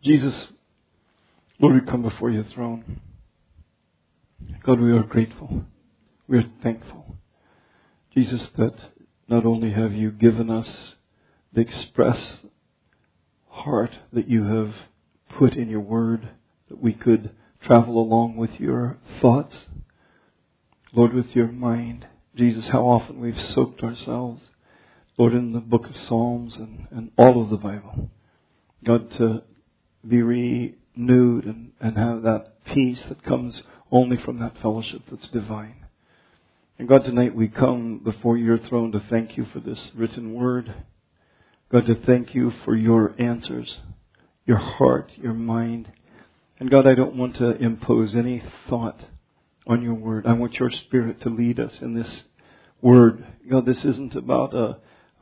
Jesus, Lord, we come before your throne. God, we are grateful. We are thankful. Jesus, that not only have you given us the express heart that you have put in your word, that we could travel along with your thoughts, Lord, with your mind. Jesus, how often we've soaked ourselves, Lord, in the book of Psalms and all of the Bible. God, to be renewed and have that peace that comes only from that fellowship that's divine. And God, tonight we come before your throne to thank you for this written word. God, to thank you for your answers, your heart, your mind. And God, I don't want to impose any thought on your word. I want your Spirit to lead us in this word. God, this isn't about a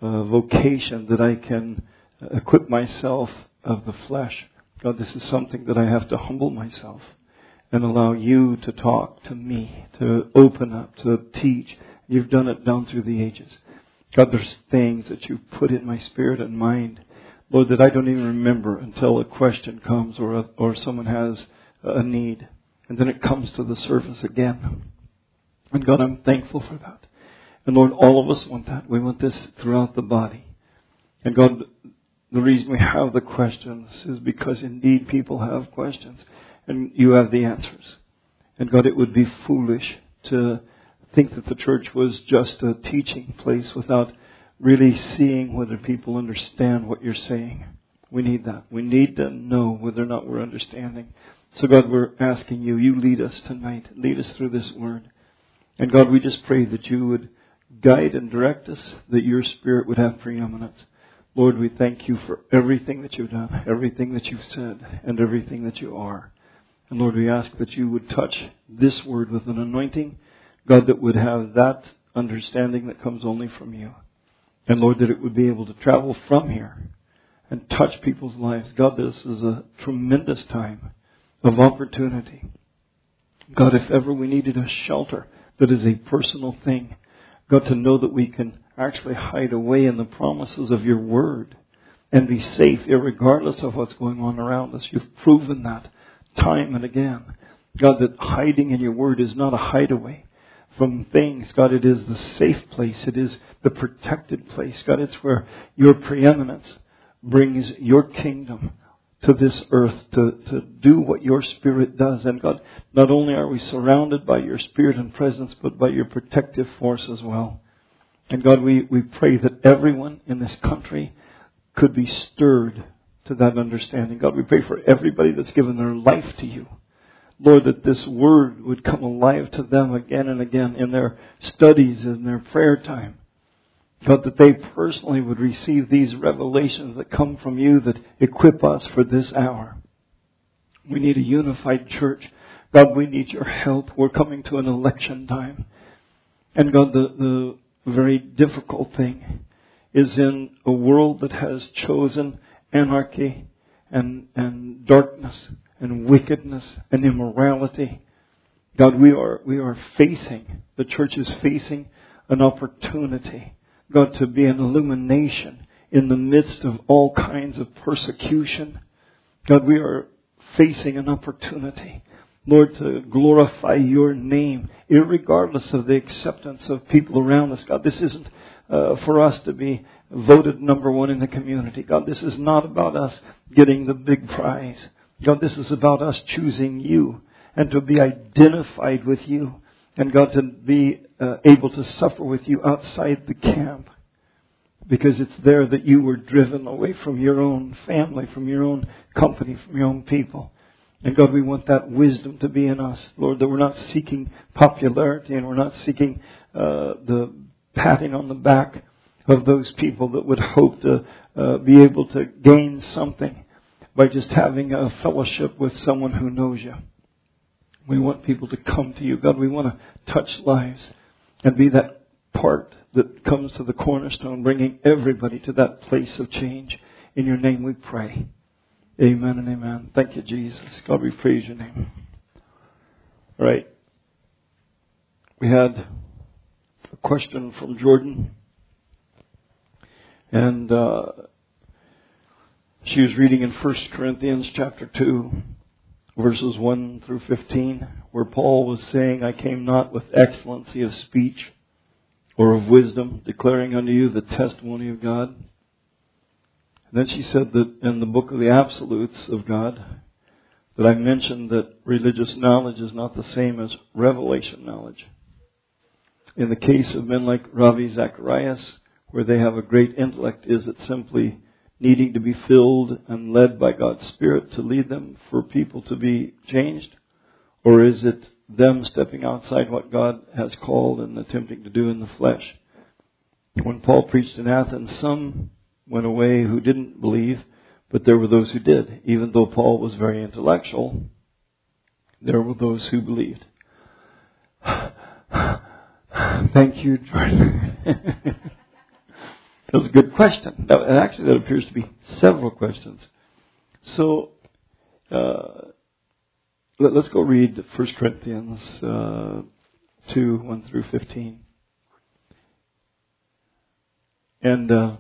vocation that I can equip myself of the flesh. God, this is something that I have to humble myself and allow you to talk to me, to open up, to teach. You've done it down through the ages. God, there's things that you've put in my spirit and mind, Lord, that I don't even remember until a question comes or someone has a need. And then it comes to the surface again. And God, I'm thankful for that. And Lord, all of us want that. We want this throughout the body. And God, the reason we have the questions is because indeed people have questions. And you have the answers. And God, it would be foolish to think that the church was just a teaching place without really seeing whether people understand what you're saying. We need that. We need to know whether or not we're understanding. So God, we're asking you, you lead us tonight. Lead us through this word. And God, we just pray that you would guide and direct us, that your Spirit would have preeminence. Lord, we thank you for everything that you've done, everything that you've said, and everything that you are. And Lord, we ask that you would touch this word with an anointing, God, that would have that understanding that comes only from you. And Lord, that it would be able to travel from here and touch people's lives. God, this is a tremendous time of opportunity. God, if ever we needed a shelter that is a personal thing, God, to know that we can actually hide away in the promises of your word and be safe irregardless of what's going on around us. You've proven that time and again. God, that hiding in your word is not a hideaway from things. God, it is the safe place. It is the protected place. God, it's where your preeminence brings your kingdom to this earth to do what your Spirit does. And God, not only are we surrounded by your Spirit and presence, but by your protective force as well. And God, we pray that everyone in this country could be stirred to that understanding. God, we pray for everybody that's given their life to you. Lord, that this word would come alive to them again and again in their studies, in their prayer time. God, that they personally would receive these revelations that come from you that equip us for this hour. We need a unified church. God, we need your help. We're coming to an election time. And God, the very difficult thing is in a world that has chosen anarchy and darkness and wickedness and immorality. God, we are facing, the church is facing an opportunity, God, to be an illumination in the midst of all kinds of persecution. God, we are facing an opportunity, Lord, to glorify your name, irregardless of the acceptance of people around us. God, this isn't for us to be voted number one in the community. God, this is not about us getting the big prize. God, this is about us choosing you and to be identified with you. And God, to be able to suffer with you outside the camp. Because it's there that you were driven away from your own family, from your own company, from your own people. And God, we want that wisdom to be in us, Lord, that we're not seeking popularity and we're not seeking the patting on the back of those people that would hope to be able to gain something by just having a fellowship with someone who knows you. We want people to come to you. God, we want to touch lives and be that part that comes to the cornerstone, bringing everybody to that place of change. In your name we pray. Amen and amen. Thank you, Jesus. God, we praise your name. All right. We had a question from Jordan. And She was reading in 1 Corinthians chapter 2, verses 1 through 15, where Paul was saying, I came not with excellency of speech or of wisdom, declaring unto you the testimony of God. And then she said that in the book of the absolutes of God, that I mentioned that religious knowledge is not the same as revelation knowledge. In the case of men like Ravi Zacharias, where they have a great intellect, is it simply needing to be filled and led by God's Spirit to lead them for people to be changed? Or is it them stepping outside what God has called and attempting to do in the flesh? When Paul preached in Athens, some went away who didn't believe, but there were those who did. Even though Paul was very intellectual, there were those who believed. Thank you, Jordan. That was a good question. Actually, that appears to be several questions. So, let's go read 1 Corinthians 2, 1 through 15. And I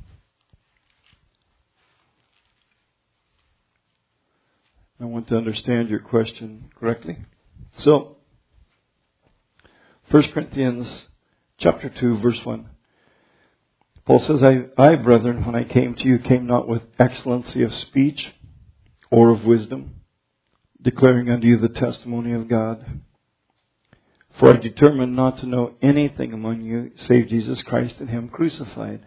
want to understand your question correctly. So, 1 Corinthians chapter 2, verse 1. Paul says, I, brethren, when I came to you, came not with excellency of speech or of wisdom, declaring unto you the testimony of God. For I determined not to know anything among you save Jesus Christ and Him crucified.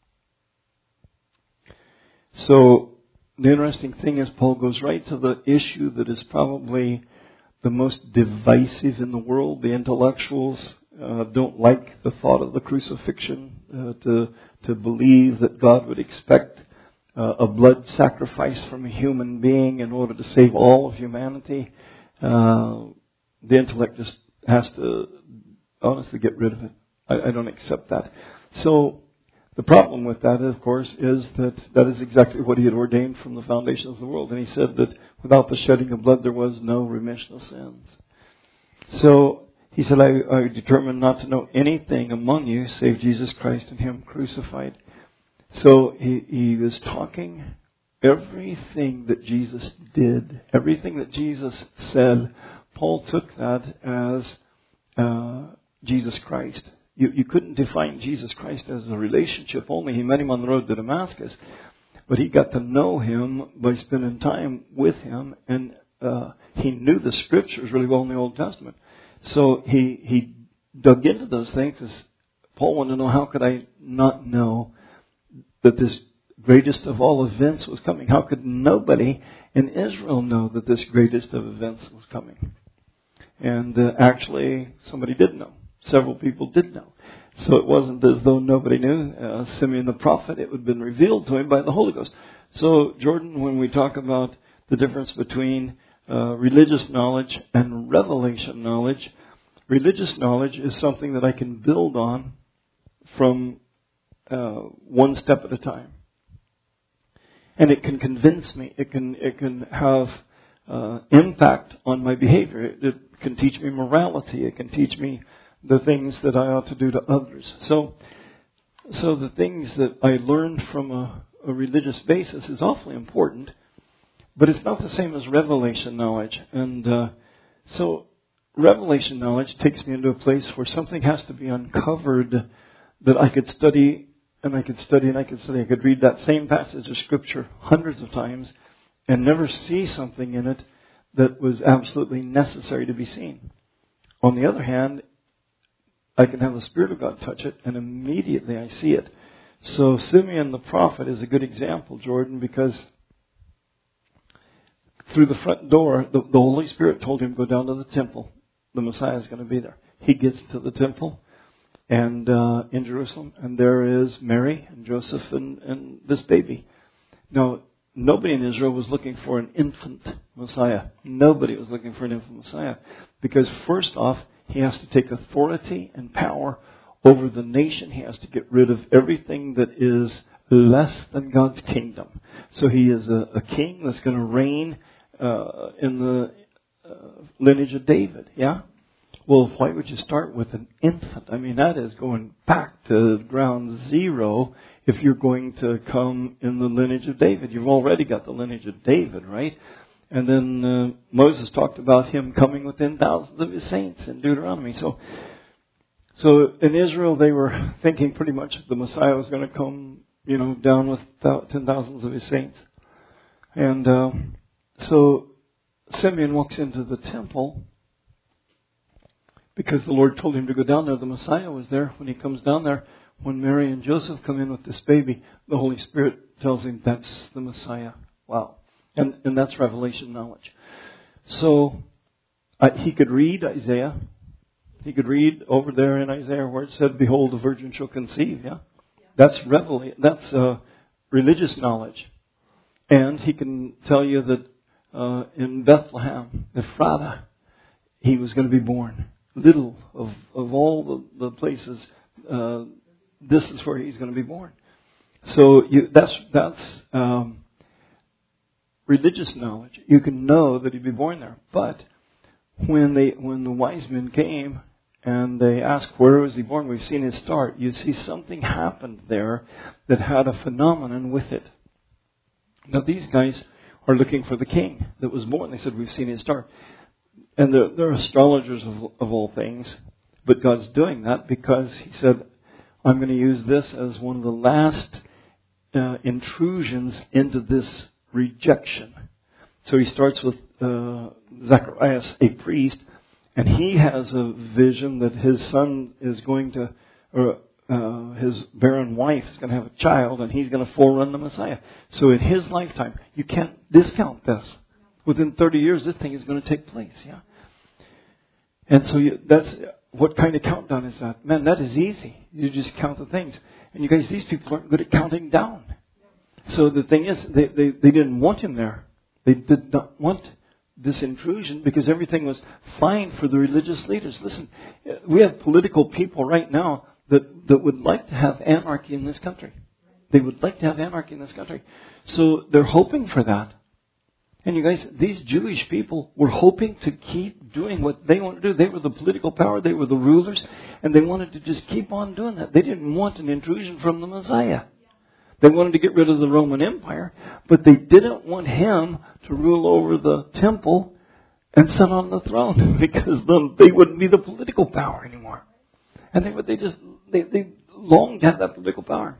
So, the interesting thing is Paul goes right to the issue that is probably the most divisive in the world. The intellectuals don't like the thought of the crucifixion, to believe that God would expect a blood sacrifice from a human being in order to save all of humanity. The intellect just has to honestly get rid of it. I don't accept that. So the problem with that, of course, is that is exactly what He had ordained from the foundations of the world. And He said that without the shedding of blood there was no remission of sins. So He said, I determined not to know anything among you save Jesus Christ and Him crucified. So he was talking everything that Jesus did, everything that Jesus said. Paul took that as Jesus Christ. You couldn't define Jesus Christ as a relationship only. He met Him on the road to Damascus, but he got to know Him by spending time with Him, and he knew the Scriptures really well in the Old Testament. So he dug into those things. Paul wanted to know, how could I not know that this greatest of all events was coming? How could nobody in Israel know that this greatest of events was coming? And actually, somebody did know. Several people did know. So it wasn't as though nobody knew. Simeon the prophet, it had been revealed to him by the Holy Ghost. So, Jordan, when we talk about the difference between religious knowledge and revelation knowledge, religious knowledge is something that I can build on from one step at a time. And it can convince me. It can have impact on my behavior. It can teach me morality. It can teach me the things that I ought to do to others. So the things that I learned from a religious basis is awfully important, but it's not the same as revelation knowledge. And so revelation knowledge takes me into a place where something has to be uncovered that I could study, and I could study, and I could study. I could read that same passage of Scripture hundreds of times and never see something in it that was absolutely necessary to be seen. On the other hand, I can have the Spirit of God touch it, and immediately I see it. So Simeon the prophet is a good example, Jordan, because through the front door, the Holy Spirit told him, go down to the temple. The Messiah is going to be there. He gets to the temple and in Jerusalem, and there is Mary and Joseph and this baby. Now, nobody in Israel was looking for an infant Messiah. Nobody was looking for an infant Messiah. Because first off, He has to take authority and power over the nation. He has to get rid of everything that is less than God's kingdom. So He is a king that's going to reign in the lineage of David. Yeah? Well, why would you start with an infant? I mean, that is going back to ground zero if you're going to come in the lineage of David. You've already got the lineage of David, right? And then Moses talked about him coming within thousands of his saints in Deuteronomy. So in Israel, they were thinking pretty much the Messiah was going to come, down with 10,000s of his saints. And so Simeon walks into the temple because the Lord told him to go down there. The Messiah was there. When he comes down there, when Mary and Joseph come in with this baby, the Holy Spirit tells him that's the Messiah. Wow. And that's revelation knowledge. So he could read Isaiah. He could read over there in Isaiah where it said, "Behold, the virgin shall conceive." Yeah, that's revelation. That's religious knowledge. And he can tell you that in Bethlehem, Ephrata, he was going to be born. Little of all the places, this is where he's going to be born. So that's religious knowledge. You can know that he'd be born there. But when the wise men came and they asked, "Where was he born? We've seen his star." You see something happened there that had a phenomenon with it. Now these guys are looking for the king that was born. They said, "We've seen his star." And they're astrologers of all things. But God's doing that because He said, "I'm going to use this as one of the last intrusions into this rejection." So He starts with Zacharias, a priest, and he has a vision that his son is going to, or his barren wife is going to have a child, and he's going to forerun the Messiah. So in his lifetime, you can't discount this. Within 30 years, this thing is going to take place. Yeah. And so that's what kind of countdown is that? Man, that is easy. You just count the things. And you guys, these people aren't good at counting down. So the thing is, they didn't want him there. They did not want this intrusion because everything was fine for the religious leaders. Listen, we have political people right now that would like to have anarchy in this country. They would like to have anarchy in this country. So they're hoping for that. And you guys, these Jewish people were hoping to keep doing what they want to do. They were the political power. They were the rulers. And they wanted to just keep on doing that. They didn't want an intrusion from the Messiah. They wanted to get rid of the Roman Empire. But they didn't want him to rule over the temple and sit on the throne. Because then they wouldn't be the political power anymore. And they longed to have that political power.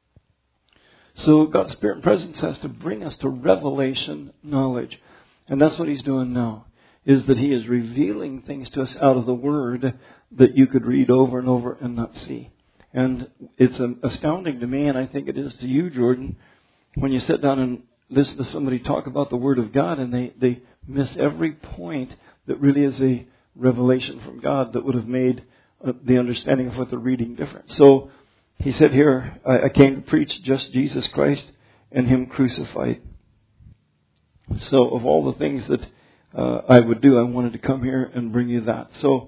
So God's Spirit and presence has to bring us to revelation knowledge. And that's what He's doing now, is that He is revealing things to us out of the Word that you could read over and over and not see. And it's astounding to me, and I think it is to you, Jordan, when you sit down and listen to somebody talk about the Word of God and they miss every point that really is a revelation from God that would have made the understanding of what they're reading different. So he said here, I came to preach just Jesus Christ and Him crucified. So of all the things that I would do, I wanted to come here and bring you that. So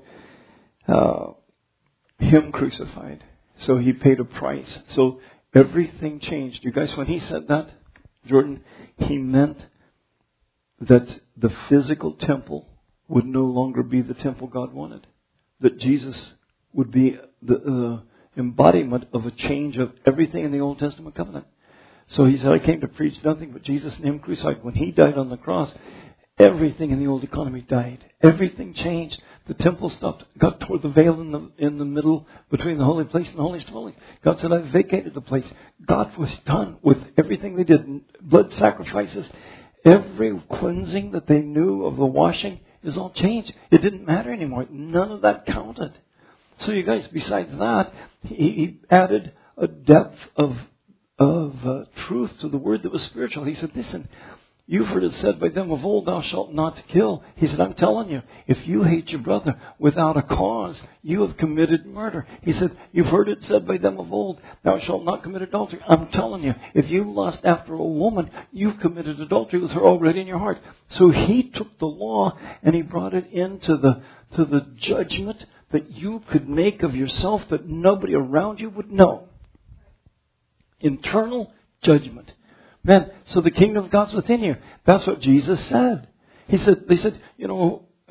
Him crucified. So He paid a price. So everything changed. You guys, when He said that, Jordan, He meant that the physical temple would no longer be the temple God wanted. That Jesus would be the embodiment of a change of everything in the Old Testament covenant. So He said, I came to preach nothing but Jesus and Him crucified. When He died on the cross, everything in the old economy died. Everything changed. The temple stopped. God tore the veil in the middle between the holy place and the holiest of holies. God said, I vacated the place. God was done with everything they did. Blood sacrifices. Every cleansing that they knew of the washing is all changed. It didn't matter anymore. None of that counted. So you guys, besides that, He added a depth of truth to the word that was spiritual. He said, listen, you've heard it said by them of old, thou shalt not kill. He said, I'm telling you, if you hate your brother without a cause, you have committed murder. He said, you've heard it said by them of old, thou shalt not commit adultery. I'm telling you, if you lust after a woman, you've committed adultery with her already in your heart. So He took the law and He brought it into the judgment that you could make of yourself that nobody around you would know. Internal judgment. Man, so the kingdom of God's within you. That's what Jesus said. They said,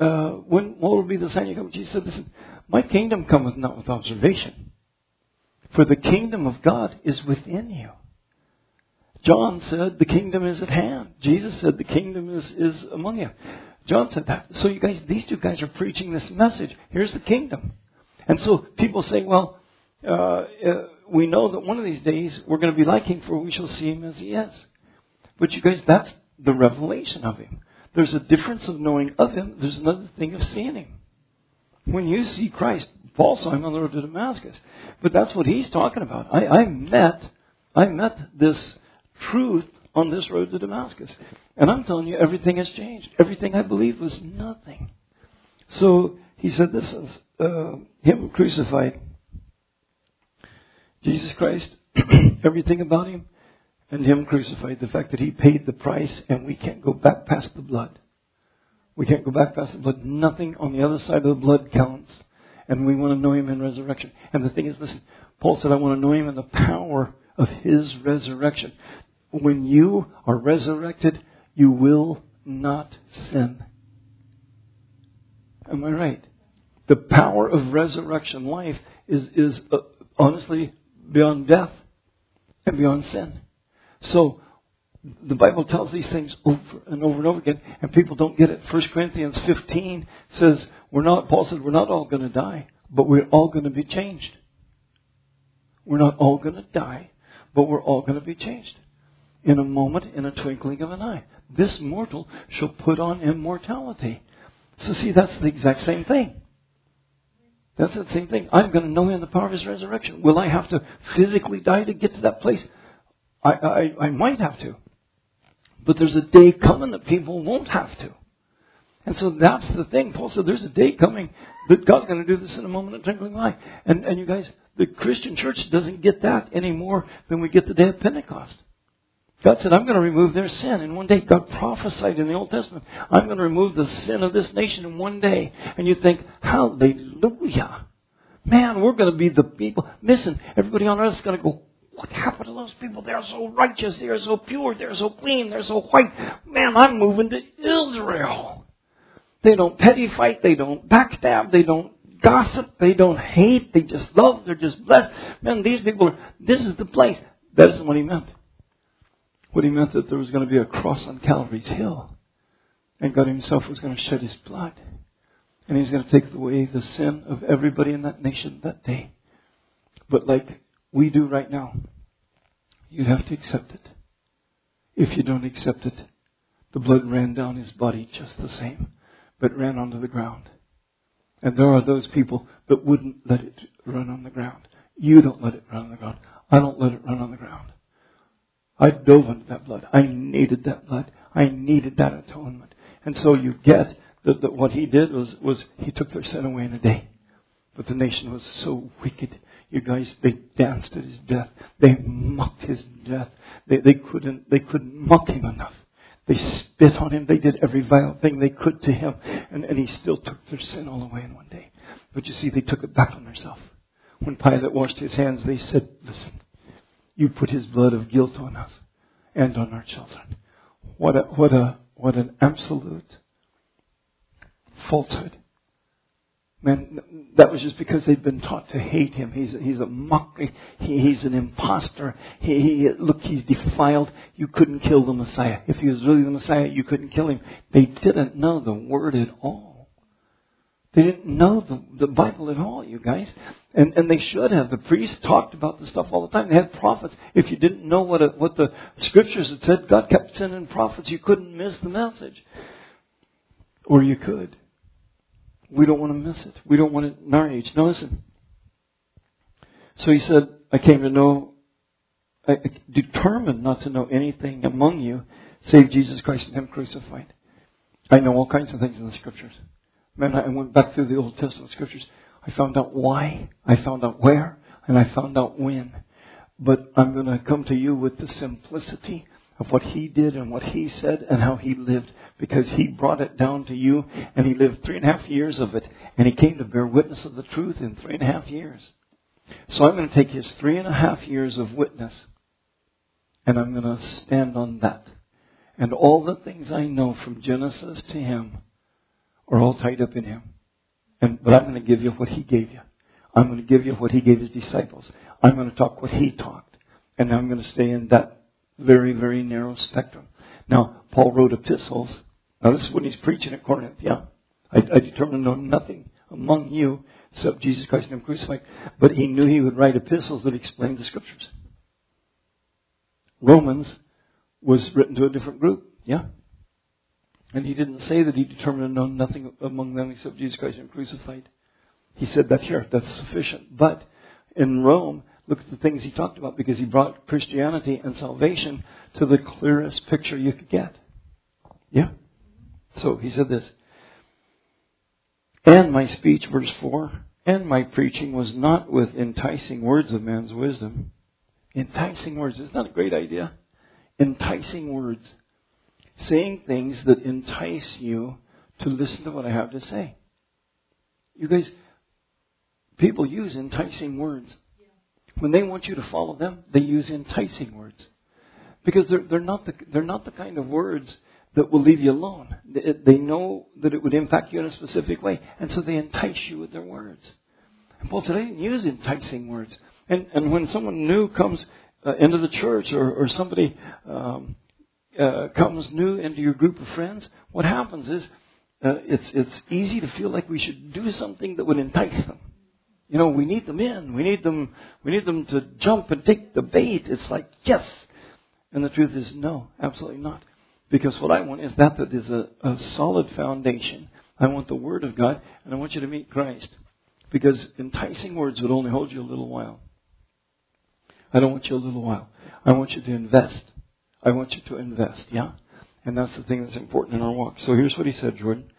what will be the sign you come? Jesus said, listen, my kingdom cometh not with observation. For the kingdom of God is within you. John said the kingdom is at hand. Jesus said the kingdom is among you. John said that. So you guys, these two guys are preaching this message. Here's the kingdom. And so people say, well, we know that one of these days we're going to be like him, for we shall see him as he is. But you guys, that's the revelation of him. There's a difference of knowing of him. There's another thing of seeing him. When you see Christ, Paul saw him on the road to Damascus. But that's what he's talking about. I met this truth on this road to Damascus. And I'm telling you, everything has changed. Everything I believed was nothing. So he said this is him crucified. Jesus Christ, everything about him, and him crucified. The fact that he paid the price and we can't go back past the blood. We can't go back past the blood. Nothing on the other side of the blood counts. And we want to know him in resurrection. And the thing is, listen, Paul said, I want to know him in the power of his resurrection. When you are resurrected, you will not sin. Am I right? The power of resurrection life is honestly beyond death and beyond sin. So the Bible tells these things over and over and over again, and people don't get it. 1 Corinthians 15 says, Paul said, we're not all going to die, but we're all going to be changed. We're not all going to die, but we're all going to be changed. In a moment, in a twinkling of an eye. This mortal shall put on immortality. So see, that's the exact same thing. That's the same thing. I'm going to know him in the power of his resurrection. Will I have to physically die to get to that place? I might have to. But there's a day coming that people won't have to. And so that's the thing. Paul said there's a day coming that God's going to do this in a moment of twinkling of an eye. And you guys, the Christian church doesn't get that any more than we get the day of Pentecost. God said, I'm going to remove their sin in one day. God prophesied in the Old Testament, I'm going to remove the sin of this nation in one day. And you think, hallelujah. Man, we're going to be the people. Listen, everybody on earth is going to go, what happened to those people? They're so righteous. They're so pure. They're so clean. They're so white. Man, I'm moving to Israel. They don't petty fight. They don't backstab. They don't gossip. They don't hate. They just love. They're just blessed. Man, these people, this is the place. That isn't what he meant. What he meant that there was going to be a cross on Calvary's hill. And God himself was going to shed his blood. And he's going to take away the sin of everybody in that nation that day. But like we do right now, you have to accept it. If you don't accept it, the blood ran down his body just the same, but ran onto the ground. And there are those people that wouldn't let it run on the ground. You don't let it run on the ground. I don't let it run on the ground. I dove into that blood. I needed that blood. I needed that atonement. And so you get that what he did was he took their sin away in a day. But the nation was so wicked. You guys, they danced at his death. They mocked his death. They couldn't mock him enough. They spit on him. They did every vile thing they could to him. And he still took their sin all away in one day. But you see, they took it back on themselves. When Pilate washed his hands, they said, listen, you put his blood of guilt on us and on our children. What an absolute falsehood. Man, that was just because they'd been taught to hate him. He's a mockery. He's an imposter. He's defiled. You couldn't kill the Messiah. If he was really the Messiah, you couldn't kill him. They didn't know the Word at all. They didn't know the Bible at all, you guys. And they should have. The priests talked about this stuff all the time. They had prophets. If you didn't know what the Scriptures had said, God kept sending prophets. You couldn't miss the message. Or you could. We don't want to miss it. We don't want it in our age. Now listen. So he said, I came to know, I determined not to know anything among you save Jesus Christ and him crucified. I know all kinds of things in the Scriptures. Man, I went back through the Old Testament Scriptures. I found out why, I found out where, and I found out when. But I'm going to come to you with the simplicity of what he did and what he said and how he lived, because he brought it down to you, and he lived 3.5 years of it, and he came to bear witness of the truth in 3.5 years. So I'm going to take his 3.5 years of witness, and I'm going to stand on that. And all the things I know from Genesis to him are all tied up in him. But I'm going to give you what he gave you. I'm going to give you what he gave his disciples. I'm going to talk what he talked. And I'm going to stay in that very, very narrow spectrum. Now, Paul wrote epistles. Now, this is when he's preaching at Corinth. Yeah. I determined to know nothing among you except Jesus Christ and Him crucified. But he knew he would write epistles that explained the Scriptures. Romans was written to a different group. Yeah. And he didn't say that he determined to know nothing among them except Jesus Christ and Him crucified. He said that here. That's sufficient. But in Rome, look at the things he talked about, because he brought Christianity and salvation to the clearest picture you could get. Yeah? So he said this. And my speech, verse 4, and my preaching was not with enticing words of man's wisdom. Enticing words. Isn't that a great idea? Enticing words. Saying things that entice you to listen to what I have to say. You guys, people use enticing words. When they want you to follow them, they use enticing words. Because they're not the kind of words that will leave you alone. They know that it would impact you in a specific way. And so they entice you with their words. And Paul said, I didn't use enticing words. And when someone new comes into the church, or somebody comes new into your group of friends, what happens is it's easy to feel like we should do something that would entice them. You know, we need them in. We need them to jump and take the bait. It's like, yes. And the truth is, no, absolutely not. Because what I want is that is a solid foundation. I want the Word of God, and I want you to meet Christ. Because enticing words would only hold you a little while. I don't want you a little while. I want you to invest. I want you to invest, yeah? And that's the thing that's important in our walk. So here's what he said, Jordan.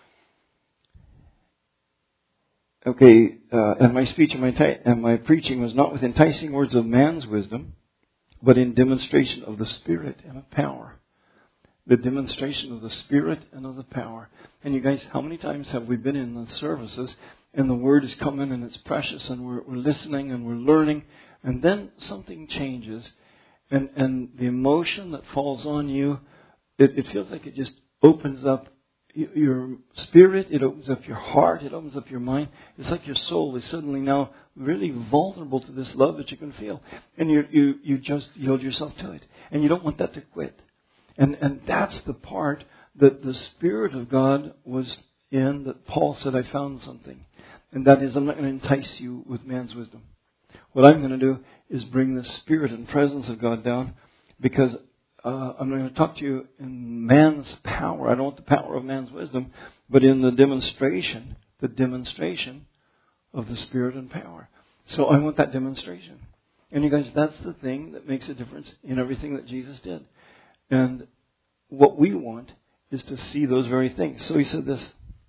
Okay, and my speech and my preaching was not with enticing words of man's wisdom, but in demonstration of the Spirit and of power. The demonstration of the Spirit and of the power. And you guys, how many times have we been in the services and the Word is coming and it's precious and we're listening and we're learning, and then something changes and the emotion that falls on you, it feels like it just opens up your spirit, it opens up your heart, it opens up your mind. It's like your soul is suddenly now really vulnerable to this love that you can feel. And you just yield yourself to it. And you don't want that to quit. And that's the part that the Spirit of God was in, that Paul said, I found something. And that is, I'm not going to entice you with man's wisdom. What I'm going to do is bring the Spirit and presence of God down, because I'm going to talk to you in man's power. I don't want the power of man's wisdom, but in the demonstration of the Spirit and power. So I want that demonstration. And you guys, that's the thing that makes a difference in everything that Jesus did. And what we want is to see those very things. So he said this,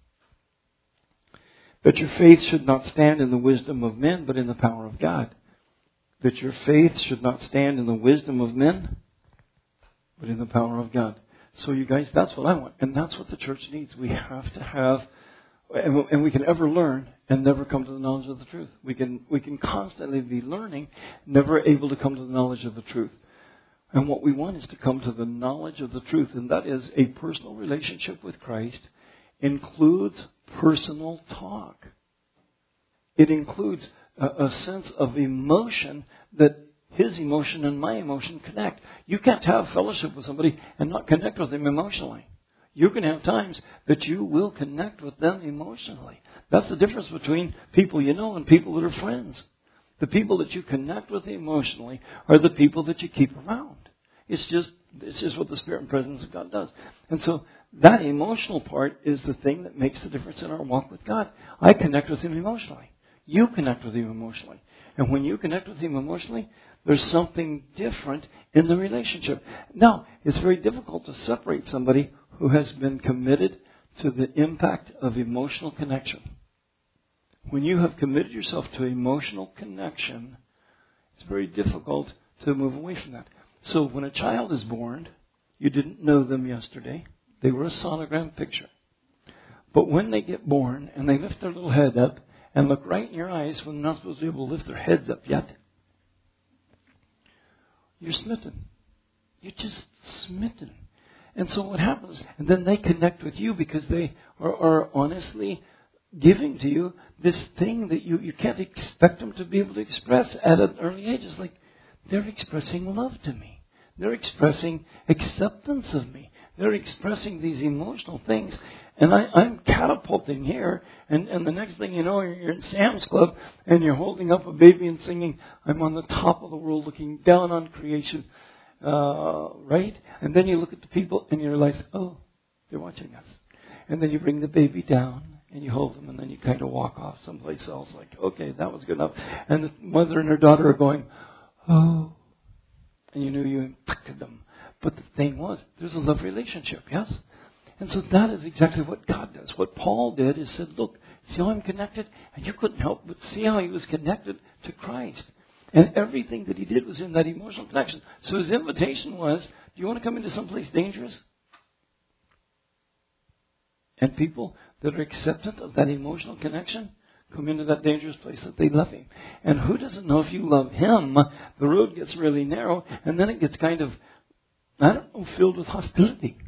that your faith should not stand in the wisdom of men, but in the power of God. That your faith should not stand in the wisdom of men, but in the power of God. So you guys, that's what I want. And that's what the church needs. We have to have, and we can ever learn and never come to the knowledge of the truth. We can constantly be learning, never able to come to the knowledge of the truth. And what we want is to come to the knowledge of the truth. And that is a personal relationship with Christ includes personal talk. It includes a sense of emotion, that his emotion and my emotion connect. You can't have fellowship with somebody and not connect with them emotionally. You can have times that you will connect with them emotionally. That's the difference between people you know and people that are friends. The people that you connect with emotionally are the people that you keep around. It's just what the Spirit and presence of God does. And so that emotional part is the thing that makes the difference in our walk with God. I connect with Him emotionally. You connect with Him emotionally. And when you connect with Him emotionally, there's something different in the relationship. Now, it's very difficult to separate somebody who has been committed to the impact of emotional connection. When you have committed yourself to emotional connection, it's very difficult to move away from that. So when a child is born, you didn't know them yesterday. They were a sonogram picture. But when they get born and they lift their little head up and look right in your eyes when they're not supposed to be able to lift their heads up yet, you're smitten. You're just smitten. And so what happens? And then they connect with you because they are honestly giving to you this thing that you can't expect them to be able to express at an early age. It's like they're expressing love to me. They're expressing acceptance of me. They're expressing these emotional things. And I'm catapulting here, and the next thing you know, you're in Sam's Club, and you're holding up a baby and singing, I'm on the top of the world looking down on creation, right? And then you look at the people, and you realize, oh, they're watching us. And then you bring the baby down, and you hold them, and then you kind of walk off someplace else, like, okay, that was good enough. And the mother and her daughter are going, oh. And you knew you impacted them. But the thing was, there's a love relationship, yes? And so that is exactly what God does. What Paul did is said, look, see how I'm connected? And you couldn't help but see how he was connected to Christ. And everything that he did was in that emotional connection. So his invitation was, do you want to come into someplace dangerous? And people that are acceptant of that emotional connection come into that dangerous place that they love him. And who doesn't know if you love him, the road gets really narrow, and then it gets kind of, filled with hostility.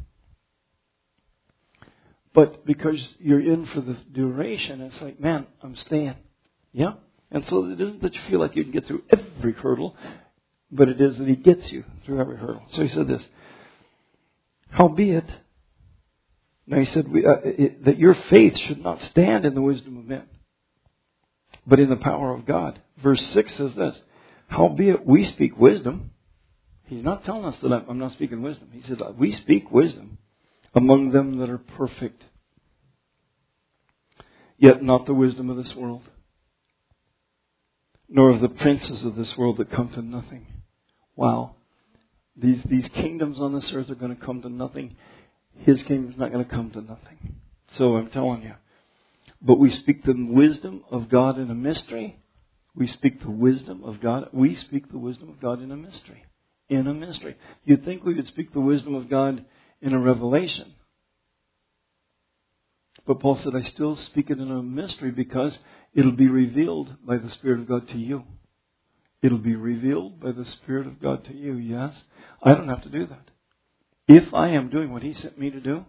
But because you're in for the duration, it's like, man, I'm staying. Yeah? And so it isn't that you feel like you can get through every hurdle, but it is that he gets you through every hurdle. So he said this, howbeit, now he said that your faith should not stand in the wisdom of men, but in the power of God. Verse 6 says this, howbeit we speak wisdom. He's not telling us that I'm not speaking wisdom. He said, we speak wisdom among them that are perfect, yet not the wisdom of this world, nor of the princes of this world that come to nothing. Wow. These kingdoms on this earth are going to come to nothing. His kingdom is not going to come to nothing. So I'm telling you. But we speak the wisdom of God in a mystery. We speak the wisdom of God. We speak the wisdom of God in a mystery. In a mystery. You'd think we would speak the wisdom of God in a revelation. But Paul said, I still speak it in a mystery because it'll be revealed by the Spirit of God to you. It'll be revealed by the Spirit of God to you, yes? I don't have to do that. If I am doing what he sent me to do,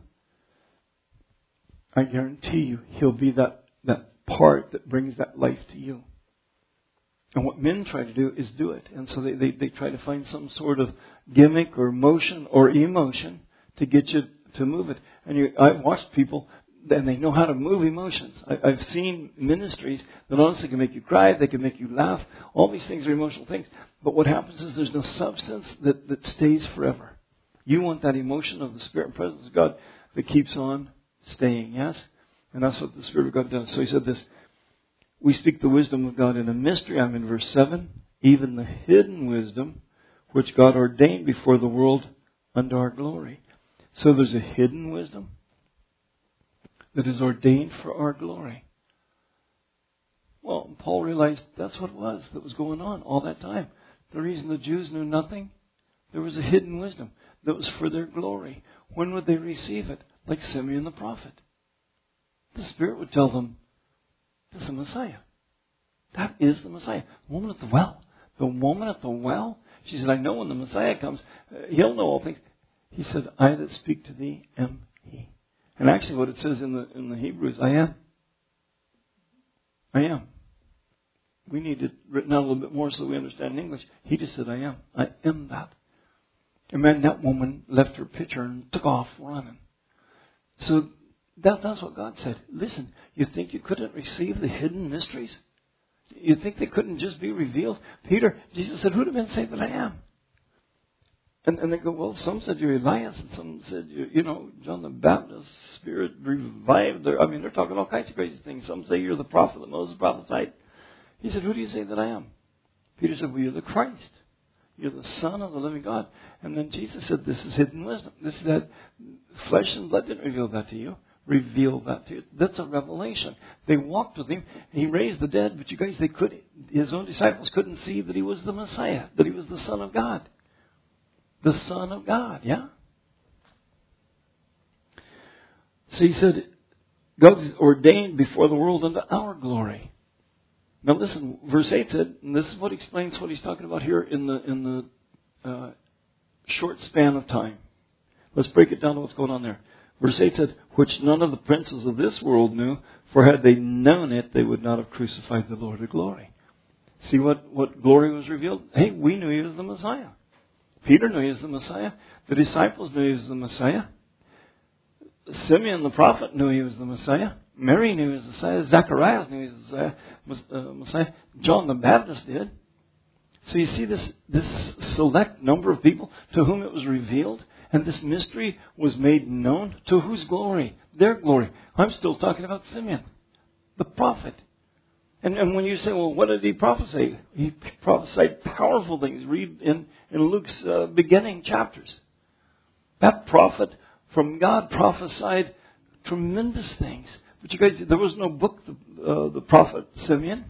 I guarantee you he'll be that part that brings that life to you. And what men try to do is do it. And so they try to find some sort of gimmick or motion or emotion to get you to move it. And I've watched people, and they know how to move emotions. I've seen ministries that honestly can make you cry, they can make you laugh. All these things are emotional things. But what happens is there's no substance that stays forever. You want that emotion of the Spirit and presence of God that keeps on staying, yes? And that's what the Spirit of God does. So he said this, we speak the wisdom of God in a mystery. I'm in verse 7. Even the hidden wisdom, which God ordained before the world unto our glory. So there's a hidden wisdom that is ordained for our glory. Well, Paul realized that's what it was that was going on all that time. The reason the Jews knew nothing, there was a hidden wisdom that was for their glory. When would they receive it? Like Simeon the prophet. The Spirit would tell them, this is the Messiah. That is the Messiah. The woman at the well. The woman at the well. She said, I know when the Messiah comes, he'll know all things. He said, I that speak to thee am he. And actually what it says in the Hebrew is, I am. I am. We need it written out a little bit more so we understand in English. He just said, I am. I am that. And man, that woman left her pitcher and took off running. So that's what God said. Listen, you think you couldn't receive the hidden mysteries? You think they couldn't just be revealed? Jesus said, who do men say that I am? And they go, well, some said you're Elias, and some said, John the Baptist, Spirit revived. They're talking all kinds of crazy things. Some say you're the prophet that Moses prophesied. He said, who do you say that I am? Peter said, well, you're the Christ. You're the Son of the living God. And then Jesus said, this is hidden wisdom. This is that flesh and blood didn't reveal that to you. Reveal that to you. That's a revelation. They walked with him. He raised the dead, but you guys, his own disciples couldn't see that he was the Messiah, that he was the Son of God. The Son of God, yeah? So he said, God's ordained before the world unto our glory. Now listen, verse 8 said, and this is what explains what he's talking about here in the short span of time. Let's break it down to what's going on there. Verse 8 said, which none of the princes of this world knew, for had they known it, they would not have crucified the Lord of glory. See what glory was revealed? Hey, we knew he was the Messiah. Peter knew he was the Messiah. The disciples knew he was the Messiah. Simeon the prophet knew he was the Messiah. Mary knew he was the Messiah. Zacharias knew he was the Messiah. John the Baptist did. So you see this select number of people to whom it was revealed, and this mystery was made known. To whose glory? Their glory. I'm still talking about Simeon, the prophet. And when you say, well, what did he prophesy? He prophesied powerful things. Read in Luke's beginning chapters. That prophet from God prophesied tremendous things. But you guys, there was no book, the prophet Simeon.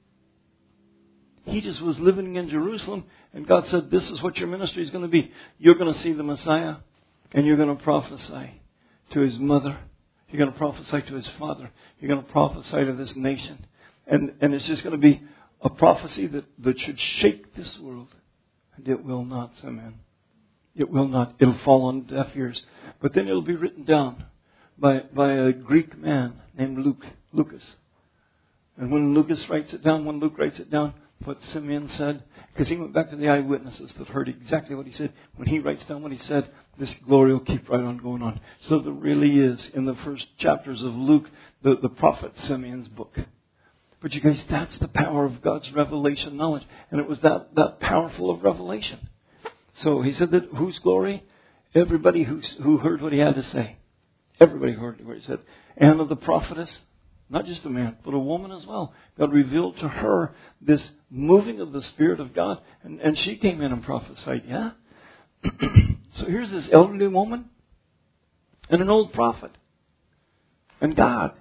He just was living in Jerusalem, and God said, this is what your ministry is going to be. You're going to see the Messiah, and you're going to prophesy to his mother. You're going to prophesy to his father. You're going to prophesy to this nation. And it's just going to be a prophecy that should shake this world. And it will not, Simeon. It will not. It'll fall on deaf ears. But then it'll be written down by a Greek man named Lucas. And when Luke writes it down, what Simeon said, because he went back to the eyewitnesses that heard exactly what he said. When he writes down what he said, this glory will keep right on going on. So there really is, in the first chapters of Luke, the prophet Simeon's book. But you guys, that's the power of God's revelation knowledge. And it was that powerful of revelation. So he said that whose glory? Everybody who heard what he had to say. Everybody heard what he said. Anna the prophetess, not just a man, but a woman as well. God revealed to her this moving of the Spirit of God. And she came in and prophesied, yeah? So here's this elderly woman and an old prophet. And God.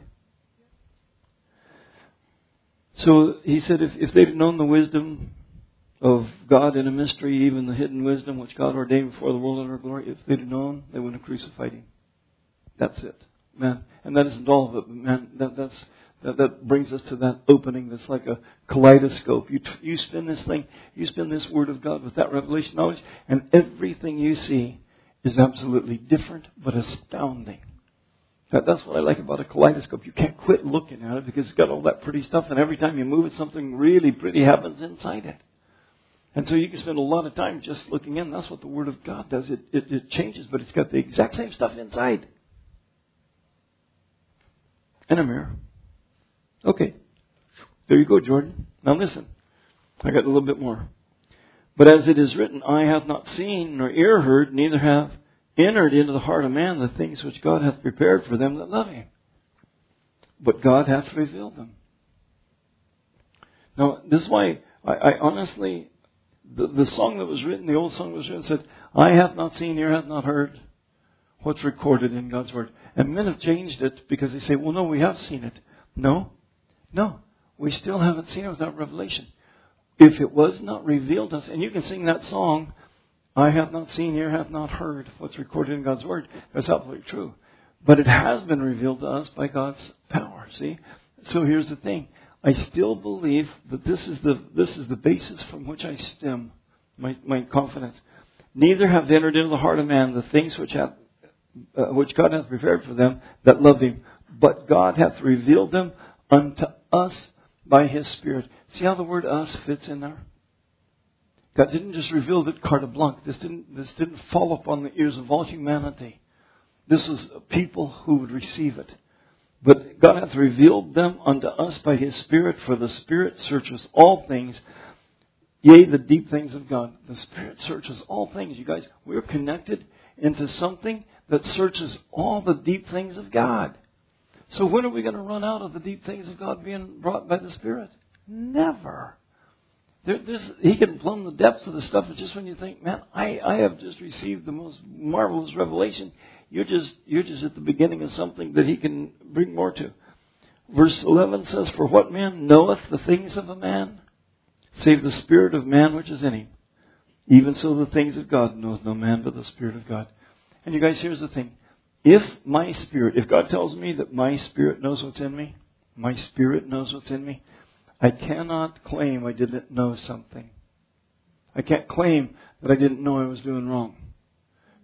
So he said if they'd known the wisdom of God in a mystery, even the hidden wisdom which God ordained before the world in her glory, if they'd known, they wouldn't have crucified him. That's it, man. And that isn't all of it, but man, that brings us to that opening that's like a kaleidoscope. You spin this thing, you spin this Word of God with that revelation knowledge, and everything you see is absolutely different but astounding. That's what I like about a kaleidoscope. You can't quit looking at it because it's got all that pretty stuff, and every time you move it, something really pretty happens inside it. And so you can spend a lot of time just looking in. That's what the Word of God does. It changes, but it's got the exact same stuff inside. And a mirror. Okay. There you go, Jordan. Now listen. I got a little bit more. But as it is written, eye hath not seen, nor ear heard, neither have entered into the heart of man the things which God hath prepared for them that love him. But God hath revealed them. Now, this is why I honestly, the song that was written, the old song that was written said, eye hath not seen, ear hath not heard what's recorded in God's Word. And men have changed it because they say, well, no, we have seen it. No, we still haven't seen it without revelation. If it was not revealed to us, and you can sing that song, eye hath not seen, ear hath not heard what's recorded in God's Word. That's absolutely true. But it has been revealed to us by God's power, see? So here's the thing. I still believe that this is the basis from which I stem my confidence. Neither have they entered into the heart of man the things which God hath prepared for them that love him. But God hath revealed them unto us by his Spirit. See how the word us fits in there? God didn't just reveal it carte blanche. This didn't fall upon the ears of all humanity. This is people who would receive it. But God hath revealed them unto us by his Spirit, for the Spirit searches all things, yea, the deep things of God. The Spirit searches all things, you guys. We're connected into something that searches all the deep things of God. So when are we going to run out of the deep things of God being brought by the Spirit? Never. He can plumb the depths of the stuff. It's just when you think, man, I have just received the most marvelous revelation. You're just at the beginning of something that he can bring more to. Verse 11 says, for what man knoweth the things of a man, save the spirit of man which is in him? Even so the things of God knoweth no man but the Spirit of God. And you guys, here's the thing. If God tells me that my spirit knows what's in me, my spirit knows what's in me, I cannot claim I didn't know something. I can't claim that I didn't know I was doing wrong.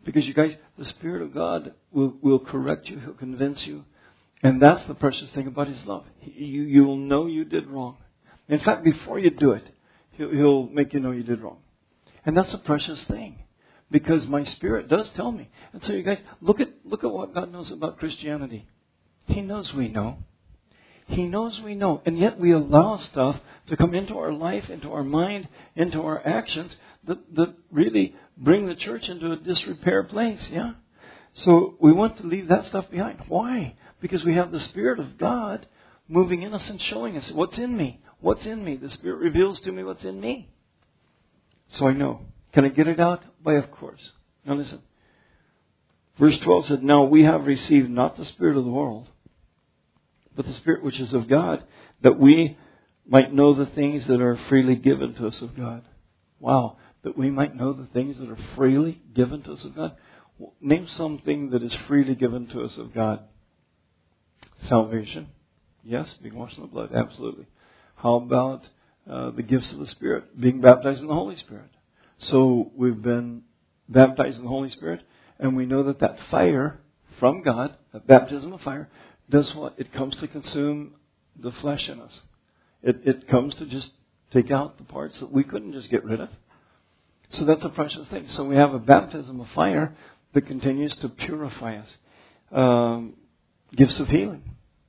Because you guys, the Spirit of God will correct you. He'll convince you. And that's the precious thing about His love. You'll know you did wrong. In fact, before you do it, He'll make you know you did wrong. And that's a precious thing. Because my Spirit does tell me. And so you guys, look at what God knows about Christianity. He knows we know. He knows we know. And yet we allow stuff to come into our life, into our mind, into our actions that really bring the church into a disrepair place. Yeah? So we want to leave that stuff behind. Why? Because we have the Spirit of God moving in us and showing us what's in me. What's in me? The Spirit reveals to me what's in me. So I know. Can I get it out? Why, of course. Now listen. Verse 12 said, "Now we have received not the spirit of the world, but the Spirit which is of God, that we might know the things that are freely given to us of God." Wow. That we might know the things that are freely given to us of God. Name something that is freely given to us of God. Salvation. Yes, being washed in the blood. Absolutely. How about the gifts of the Spirit? Being baptized in the Holy Spirit. So we've been baptized in the Holy Spirit, and we know that fire from God, that baptism of fire, does what? It comes to consume the flesh in us. It comes to just take out the parts that we couldn't just get rid of. So that's a precious thing. So we have a baptism of fire that continues to purify us. Gifts of healing.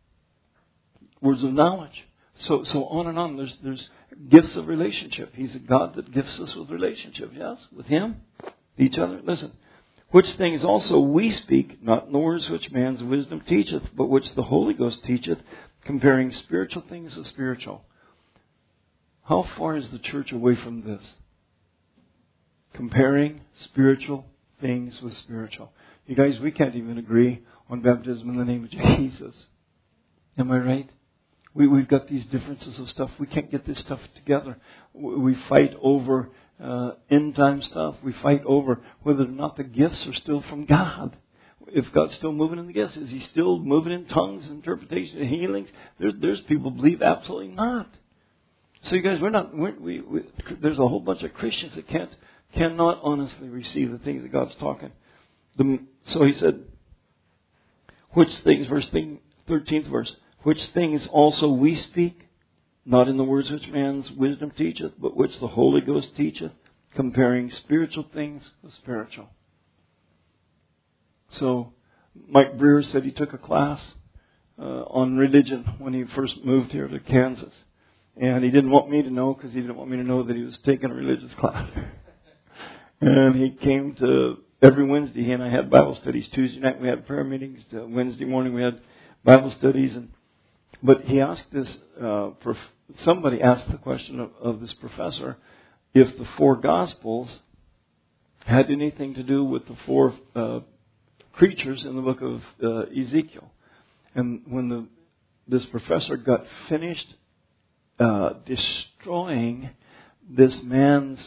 Words of knowledge. So on and on. There's gifts of relationship. He's a God that gifts us with relationship. Yes? With Him. Each other. Listen. Which things also we speak, not in the words which man's wisdom teacheth, but which the Holy Ghost teacheth, comparing spiritual things with spiritual. How far is the church away from this? Comparing spiritual things with spiritual. You guys, we can't even agree on baptism in the name of Jesus. Am I right? We've got these differences of stuff. We can't get this stuff together. We fight over end time stuff. We fight over whether or not the gifts are still from God. If God's still moving in the gifts, is He still moving in tongues, interpretation, and healings? There's people who believe absolutely not. So you guys, there's a whole bunch of Christians that cannot honestly receive the things that God's talking. So He said, which things, 13th verse, which things also we speak, not in the words which man's wisdom teacheth, but which the Holy Ghost teacheth, comparing spiritual things with spiritual. So Mike Brewer said he took a class on religion when he first moved here to Kansas. And he didn't want me to know because he didn't want me to know that he was taking a religious class. And he came to every Wednesday. He and I had Bible studies. Tuesday night we had prayer meetings. Wednesday morning we had Bible studies. But he asked this, somebody asked the question of this professor, if the four Gospels had anything to do with the four creatures in the book of Ezekiel. And when this professor got finished destroying this man's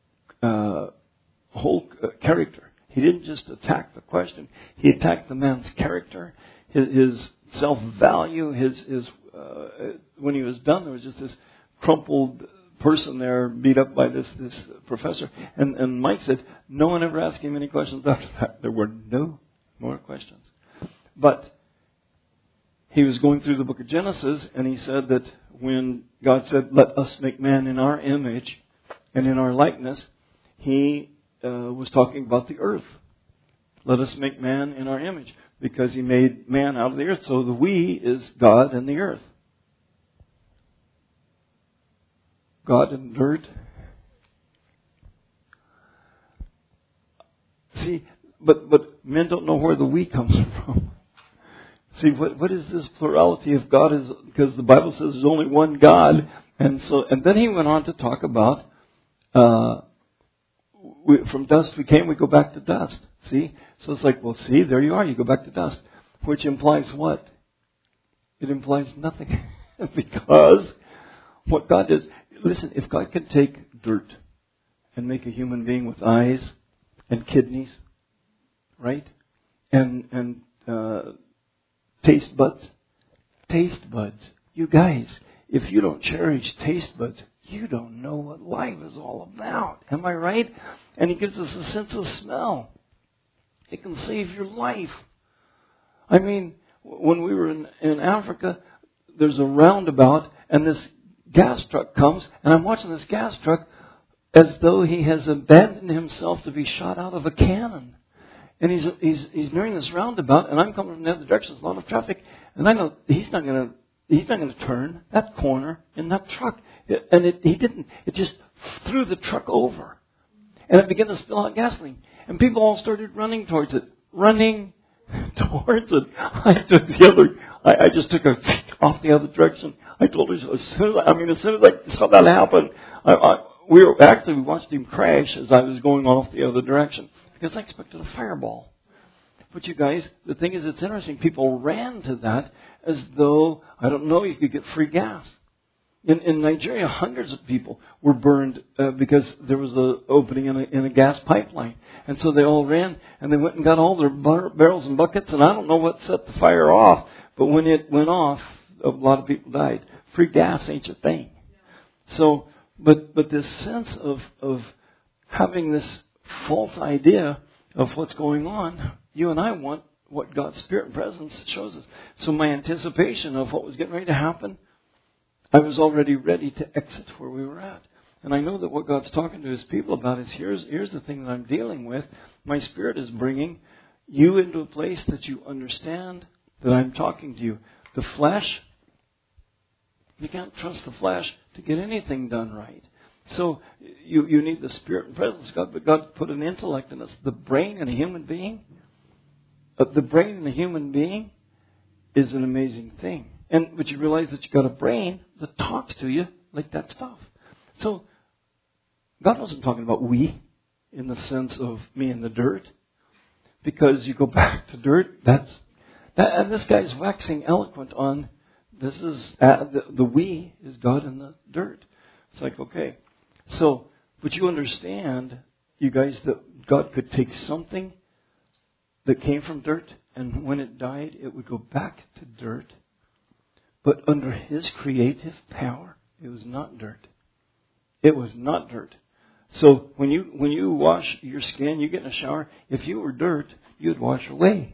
whole character, he didn't just attack the question, he attacked the man's character, his self-value, his when he was done, there was just this crumpled person there beat up by this professor. And Mike said, no one ever asked him any questions after that. There were no more questions. But he was going through the book of Genesis, and he said that when God said, let us make man in our image and in our likeness, He was talking about the earth. Let us make man in our image, because He made man out of the earth. So the we is God and the earth. God and dirt. See, but men don't know where the we comes from. See, what is this plurality of God? Is because the Bible says there's only one God, and then he went on to talk about from dust we came, we go back to dust. See, so it's like, well, see, there you are, you go back to dust, which implies what? It implies nothing, because what God does. Listen, if God can take dirt and make a human being with eyes and kidneys, right, and taste buds, you guys, if you don't cherish taste buds, you don't know what life is all about. Am I right? And He gives us a sense of smell. It can save your life. I mean, when we were in Africa, there's a roundabout, and this gas truck comes, and I'm watching this gas truck as though he has abandoned himself to be shot out of a cannon. And he's nearing this roundabout, and I'm coming from the other direction. There's a lot of traffic, and I know he's not going to turn that corner in that truck. He didn't. It just threw the truck over, and it began to spill out gasoline. And people all started running towards it. I just took off the other direction. I told her as soon as I saw that happen, we watched him crash as I was going off the other direction because I expected a fireball. But you guys, the thing is, it's interesting. People ran to that as though, I don't know, you could get free gas. In Nigeria, hundreds of people were burned because there was an opening in a gas pipeline. And so they all ran, and they went and got all their barrels and buckets, and I don't know what set the fire off, but when it went off, a lot of people died. Free gas ain't your thing. So, but this sense of having this false idea of what's going on, you and I want what God's Spirit and presence shows us. So my anticipation of what was getting ready to happen, I was already ready to exit where we were at. And I know that what God's talking to His people about is here's the thing that I'm dealing with. My Spirit is bringing you into a place that you understand that I'm talking to you. The flesh, you can't trust the flesh to get anything done right. So you need the Spirit and presence of God, but God put an intellect in us. The brain in a human being, is an amazing thing. But you realize that you got a brain that talks to you like that stuff. So God wasn't talking about we in the sense of me in the dirt, because you go back to dirt. And this guy's waxing eloquent on this is the we is God in the dirt. It's like, okay, so but you understand, you guys, that God could take something that came from dirt, and when it died, it would go back to dirt. But under His creative power, it was not dirt. It was not dirt. So when you wash your skin, you get in a shower, if you were dirt, you'd wash away.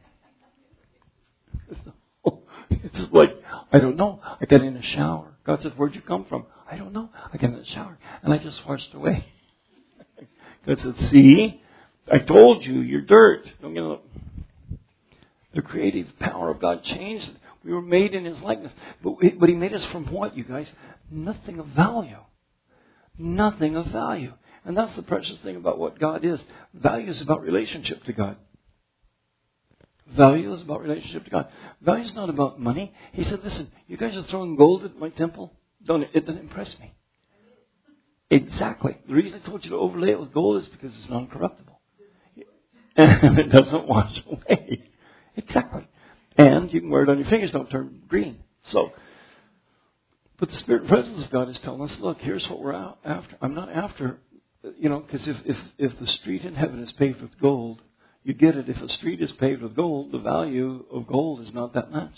It's like, I don't know. I got in a shower. God said, where'd you come from? I don't know. I got in the shower, and I just washed away. God said, see, I told you, you're dirt. Don't get it. The creative power of God changed it. We were made in His likeness. But He made us from what, you guys? Nothing of value. Nothing of value. And that's the precious thing about what God is. Value is about relationship to God. Value is about relationship to God. Value is not about money. He said, listen, you guys are throwing gold at my temple. It doesn't impress me. Exactly. The reason I told you to overlay it with gold is because it's non-corruptible. And it doesn't wash away. Exactly. And you can wear it on your fingers, don't turn green. So, but the Spirit and presence of God is telling us, look, here's what we're after. I'm not after, because if the street in heaven is paved with gold, you get it. If a street is paved with gold, the value of gold is not that much.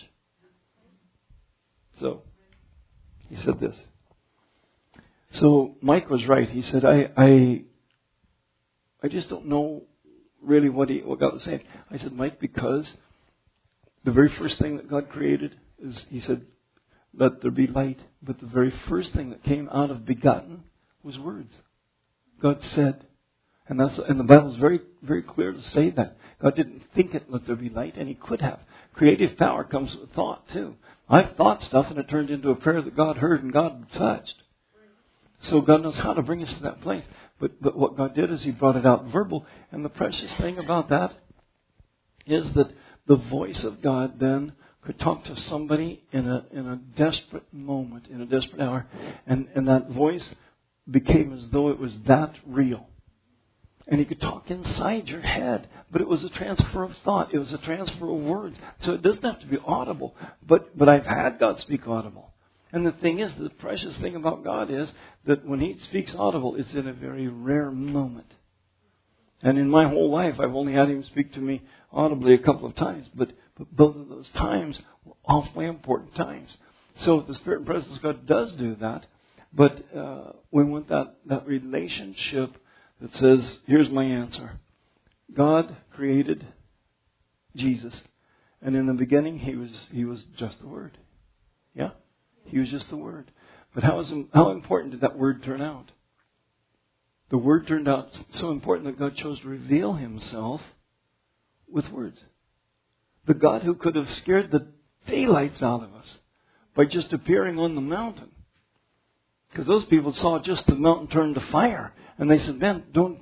So, he said this. So, Mike was right. He said, I just don't know really what God was saying. I said, Mike, because the very first thing that God created is, He said, let there be light. But the very first thing that came out of begotten was words. God said. And the Bible is very, very clear to say that. God didn't think it, let there be light, and He could have. Creative power comes with thought, too. I've thought stuff, and it turned into a prayer that God heard and God touched. So God knows how to bring us to that place. But what God did is He brought it out verbal. And the precious thing about that is that the voice of God then could talk to somebody in a desperate moment, in a desperate hour. And that voice became as though it was that real. And He could talk inside your head. But it was a transfer of thought. It was a transfer of words. So it doesn't have to be audible. But I've had God speak audible. And the thing is, the precious thing about God is that when He speaks audible, it's in a very rare moment. And in my whole life, I've only had Him speak to me audibly a couple of times. But both of those times were awfully important times. So the Spirit and presence of God does do that. But we want that relationship that says, here's my answer. God created Jesus. And in the beginning, he was just the Word. Yeah? He was just the Word. But how important did that Word turn out? The Word turned out so important that God chose to reveal Himself with words. The God who could have scared the daylights out of us by just appearing on the mountain. Because those people saw just the mountain turn to fire. And they said, man, don't,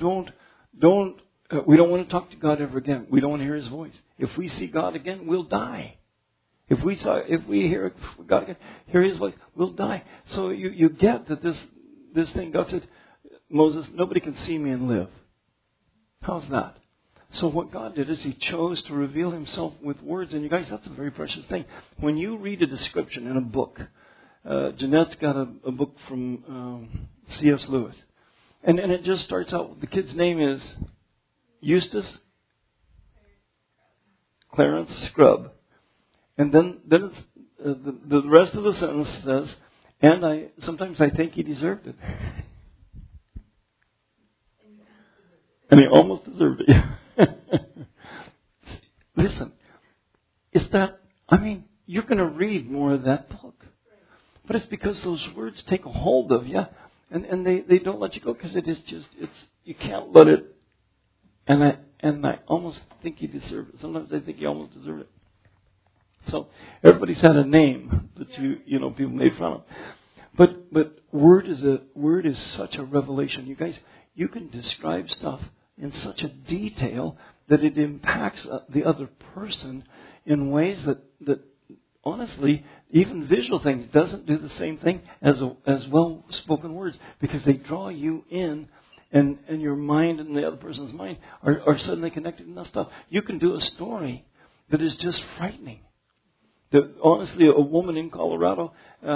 we don't want to talk to God ever again. We don't want to hear His voice. If we see God again, we'll die. If we hear God again, hear His voice, we'll die. So you get that this thing, God said, Moses, nobody can see me and live. How's that? So what God did is He chose to reveal Himself with words. And you guys, that's a very precious thing. When you read a description in a book, Jeanette's got a book from C.S. Lewis. And it just starts out, the kid's name is Eustace Clarence Scrubb. And then it's, the rest of the sentence says, and sometimes I think he deserved it. And he almost deserved it. Listen, you're going to read more of that book. But it's because those words take a hold of you, and they don't let you go, because you can't let it. And I almost think you deserve it. Sometimes I think you almost deserve it. So everybody's had a name that people made fun of. But word is such a revelation. You guys, you can describe stuff in such a detail that it impacts the other person in ways that honestly, even visual things doesn't do the same thing as well-spoken words, because they draw you in, and your mind and the other person's mind are suddenly connected in that stuff. You can do a story that is just frightening. Honestly, a woman in Colorado,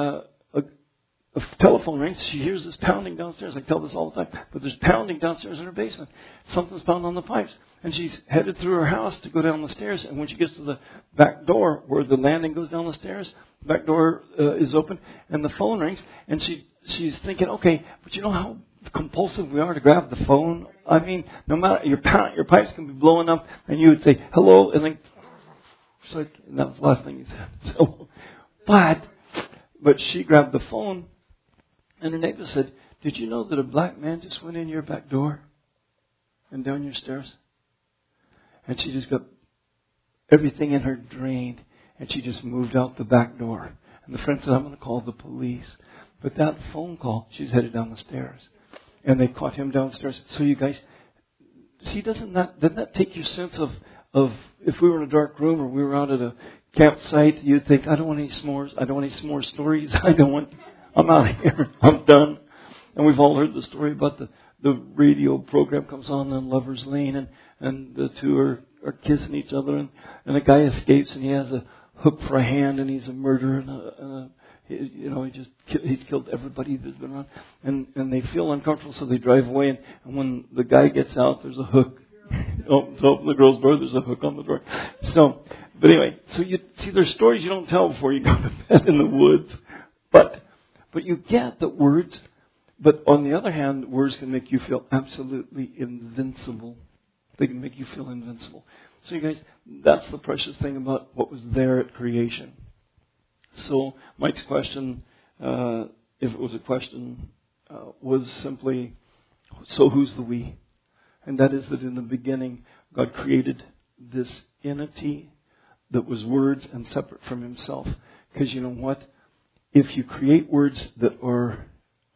a telephone rings. She hears this pounding downstairs. I tell this all the time. But there's pounding downstairs in her basement. Something's pounding on the pipes. And she's headed through her house to go down the stairs. And when she gets to the back door where the landing goes down the stairs, the back door is open. And the phone rings. And she's thinking, okay, but you know how compulsive we are to grab the phone? I mean, no matter, your pipes can be blowing up. And you would say, hello. And then, and that was the last thing you said. So, but she grabbed the phone. And her neighbor said, did you know that a black man just went in your back door and down your stairs? And she just got everything in her drained, and she just moved out the back door. And the friend said, I'm going to call the police. But that phone call, she's headed down the stairs. And they caught him downstairs. So you guys, see, doesn't that take your sense of if we were in a dark room or we were out at a campsite, you'd think, I don't want any s'mores. I don't want any s'more stories. I'm out of here. I'm done. And we've all heard the story about the radio program comes on Lover's Lane, and the two are kissing each other, and a guy escapes, and he has a hook for a hand, and he's a murderer, and he's killed everybody that's been around, and they feel uncomfortable, so they drive away, and when the guy gets out, there's a hook. To open the girl's door, there's a hook on the door. So, but anyway, so you see, there's stories you don't tell before you go to bed in the woods, but you get that words, but on the other hand, words can make you feel absolutely invincible. They can make you feel invincible. So you guys, that's the precious thing about what was there at creation. So Mike's question, if it was a question, was simply, so who's the we? And that is that in the beginning, God created this entity that was words and separate from Himself. Because you know what? If you create words that are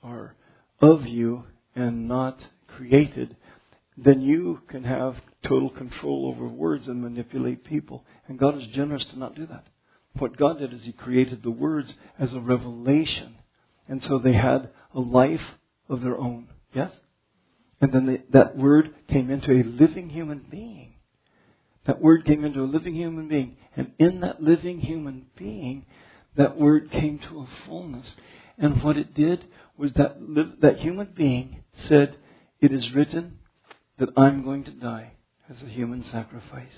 of you and not created, then you can have total control over words and manipulate people. And God is generous to not do that. What God did is He created the words as a revelation. And so they had a life of their own. Yes? And then that word came into a living human being. That word came into a living human being. And in that living human being, that word came to a fullness. And what it did was that human being said, it is written that I'm going to die as a human sacrifice.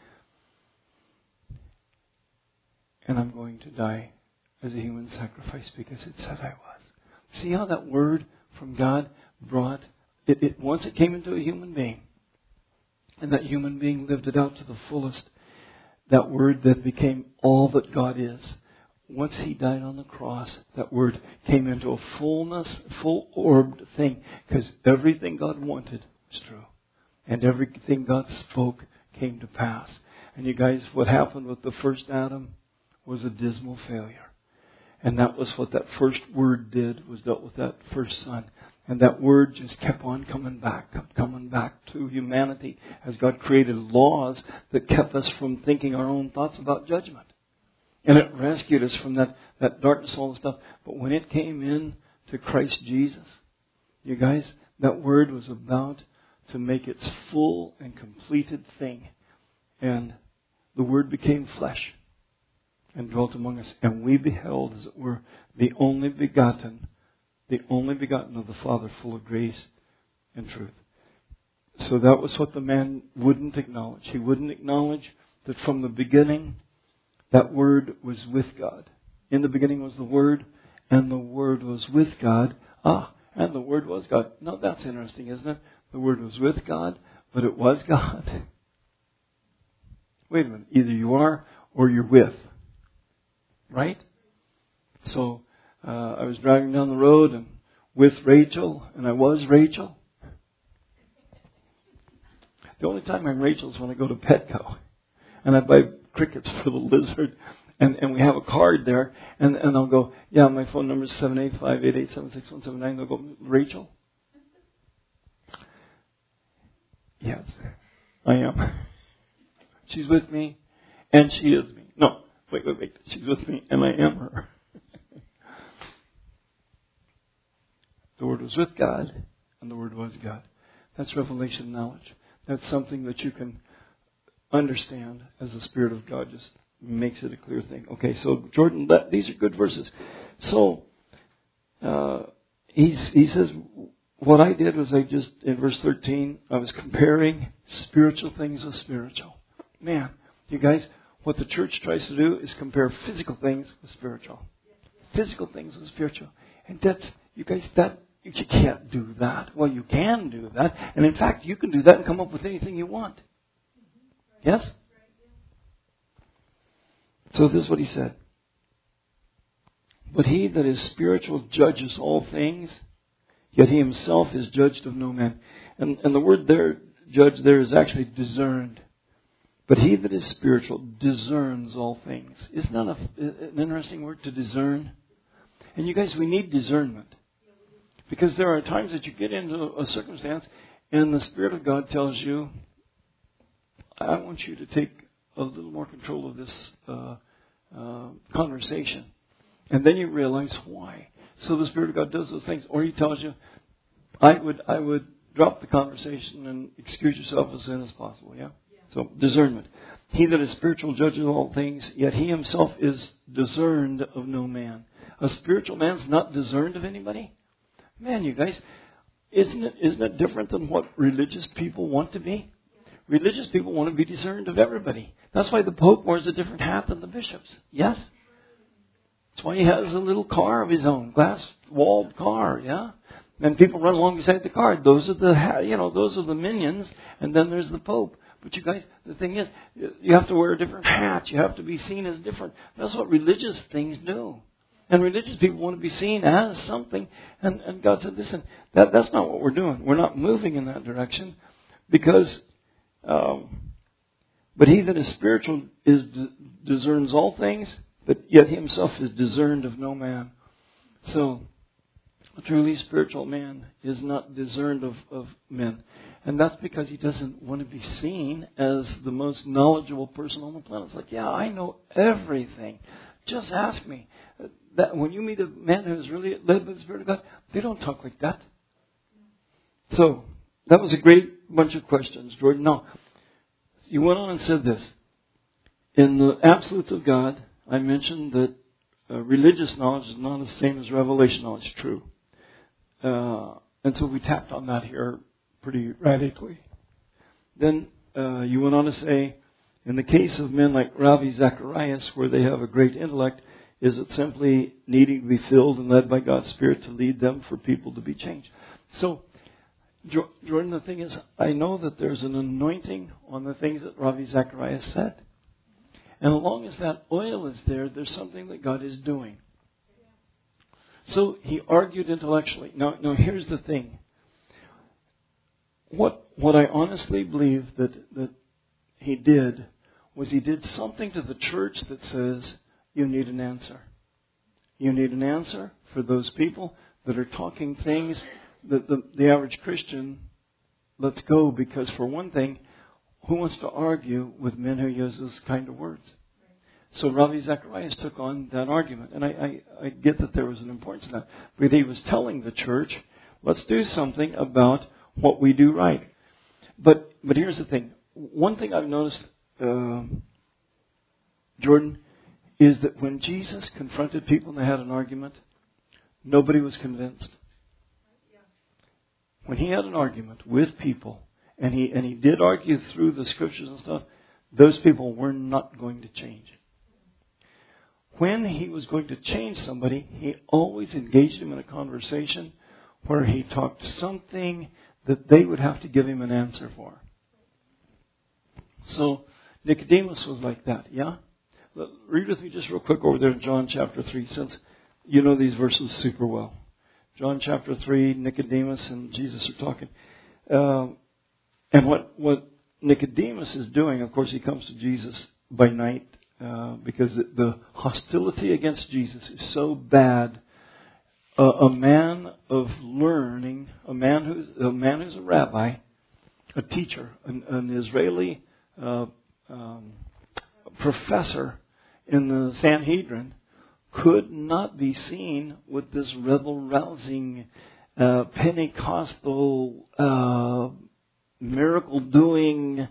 And I'm going to die as a human sacrifice because it said I was. See how that word from God brought, once it came into a human being, And that human being lived it out to the fullest. That Word that became all that God is. Once He died on the cross, that Word came into a fullness, full-orbed thing. Because everything God wanted was true. And everything God spoke came to pass. And you guys, what happened with the first Adam was a dismal failure. And that was what that first Word did, was dealt with that first Son. And that Word just kept on coming back to humanity as God created laws that kept us from thinking our own thoughts about judgment. And it rescued us from that darkness, all the stuff. But when it came in to Christ Jesus, you guys, that Word was about to make its full and completed thing. And the Word became flesh and dwelt among us. And we beheld, as it were, the only begotten of the Father, full of grace and truth. So that was what the man wouldn't acknowledge. He wouldn't acknowledge that from the beginning, that Word was with God. In the beginning was the Word, and the Word was with God. And the Word was God. Now that's interesting, isn't it? The Word was with God, but it was God. Wait a minute. Either you are or you're with. Right? So, I was driving down the road and with Rachel, and I was Rachel. The only time I'm Rachel is when I go to Petco. And I buy crickets for the lizard. And we have a card there. And I'll go, yeah, my phone number is 785-887-6179. They'll go, Rachel? Yes, I am. She's with me, and she is me. No, wait. She's with me, and I am her. The Word was with God, and the Word was God. That's revelation knowledge. That's something that you can understand as the Spirit of God just makes it a clear thing. Okay, so Jordan, these are good verses. So, he says, what I did was in verse 13, I was comparing spiritual things with spiritual. Man, you guys, what the church tries to do is compare physical things with spiritual. Physical things with spiritual. And that's, you guys, you can't do that. Well, you can do that. And in fact, you can do that and come up with anything you want. Yes? So this is what he said. But he that is spiritual judges all things, yet he himself is judged of no man. And the word there, judge there, is actually discerned. But he that is spiritual discerns all things. Isn't that an interesting word, to discern? And you guys, we need discernment. Because there are times that you get into a circumstance and the Spirit of God tells you, I want you to take a little more control of this conversation. And then you realize why. So the Spirit of God does those things. Or He tells you, I would drop the conversation and excuse yourself as soon as possible. Yeah? So discernment. He that is spiritual judges all things, yet he himself is discerned of no man. A spiritual man's not discerned of anybody? Man, you guys, isn't it different than what religious people want to be? Religious people want to be discerned of everybody. That's why the Pope wears a different hat than the bishops. Yes? That's why he has a little car of his own, glass-walled car, yeah? And people run along beside the car. Those are the minions, and then there's the Pope. But you guys, the thing is, you have to wear a different hat. You have to be seen as different. That's what religious things do. And religious people want to be seen as something. And God said, listen, that's not what we're doing. We're not moving in that direction. Because, but he that is spiritual discerns all things, but yet he himself is discerned of no man. So, a truly spiritual man is not discerned of men. And that's because he doesn't want to be seen as the most knowledgeable person on the planet. It's like, yeah, I know everything. Just ask me. That when you meet a man who's really led by the Spirit of God, they don't talk like that. So, that was a great bunch of questions, Jordan. No. You went on and said this. In the absolutes of God, I mentioned that religious knowledge is not the same as revelation knowledge. True. And so we tapped on that here pretty radically. Then you went on to say, in the case of men like Ravi Zacharias, where they have a great intellect, is it simply needing to be filled and led by God's Spirit to lead them for people to be changed? So, Jordan, the thing is, I know that there's an anointing on the things that Ravi Zacharias said. And as long as that oil is there, there's something that God is doing. So he argued intellectually. Now here's the thing. What I honestly believe that he did was he did something to the church that says, you need an answer. You need an answer for those people that are talking things that the average Christian lets go, because for one thing, who wants to argue with men who use those kind of words? So Ravi Zacharias took on that argument. And I get that there was an importance in that. But he was telling the church, let's do something about what we do right. But here's the thing. One thing I've noticed, Jordan, is that when Jesus confronted people and they had an argument, nobody was convinced. When he had an argument with people, and he did argue through the scriptures and stuff, those people were not going to change. When he was going to change somebody, he always engaged him in a conversation where he talked something that they would have to give him an answer for. So Nicodemus was like that, yeah? Read with me just real quick over there in John chapter 3, since you know these verses super well. John chapter 3, Nicodemus and Jesus are talking. And what Nicodemus is doing, of course, he comes to Jesus by night because the hostility against Jesus is so bad. A man of learning, a man who's a rabbi, a teacher, an Israeli professor in the Sanhedrin, could not be seen with this rebel-rousing Pentecostal miracle-doing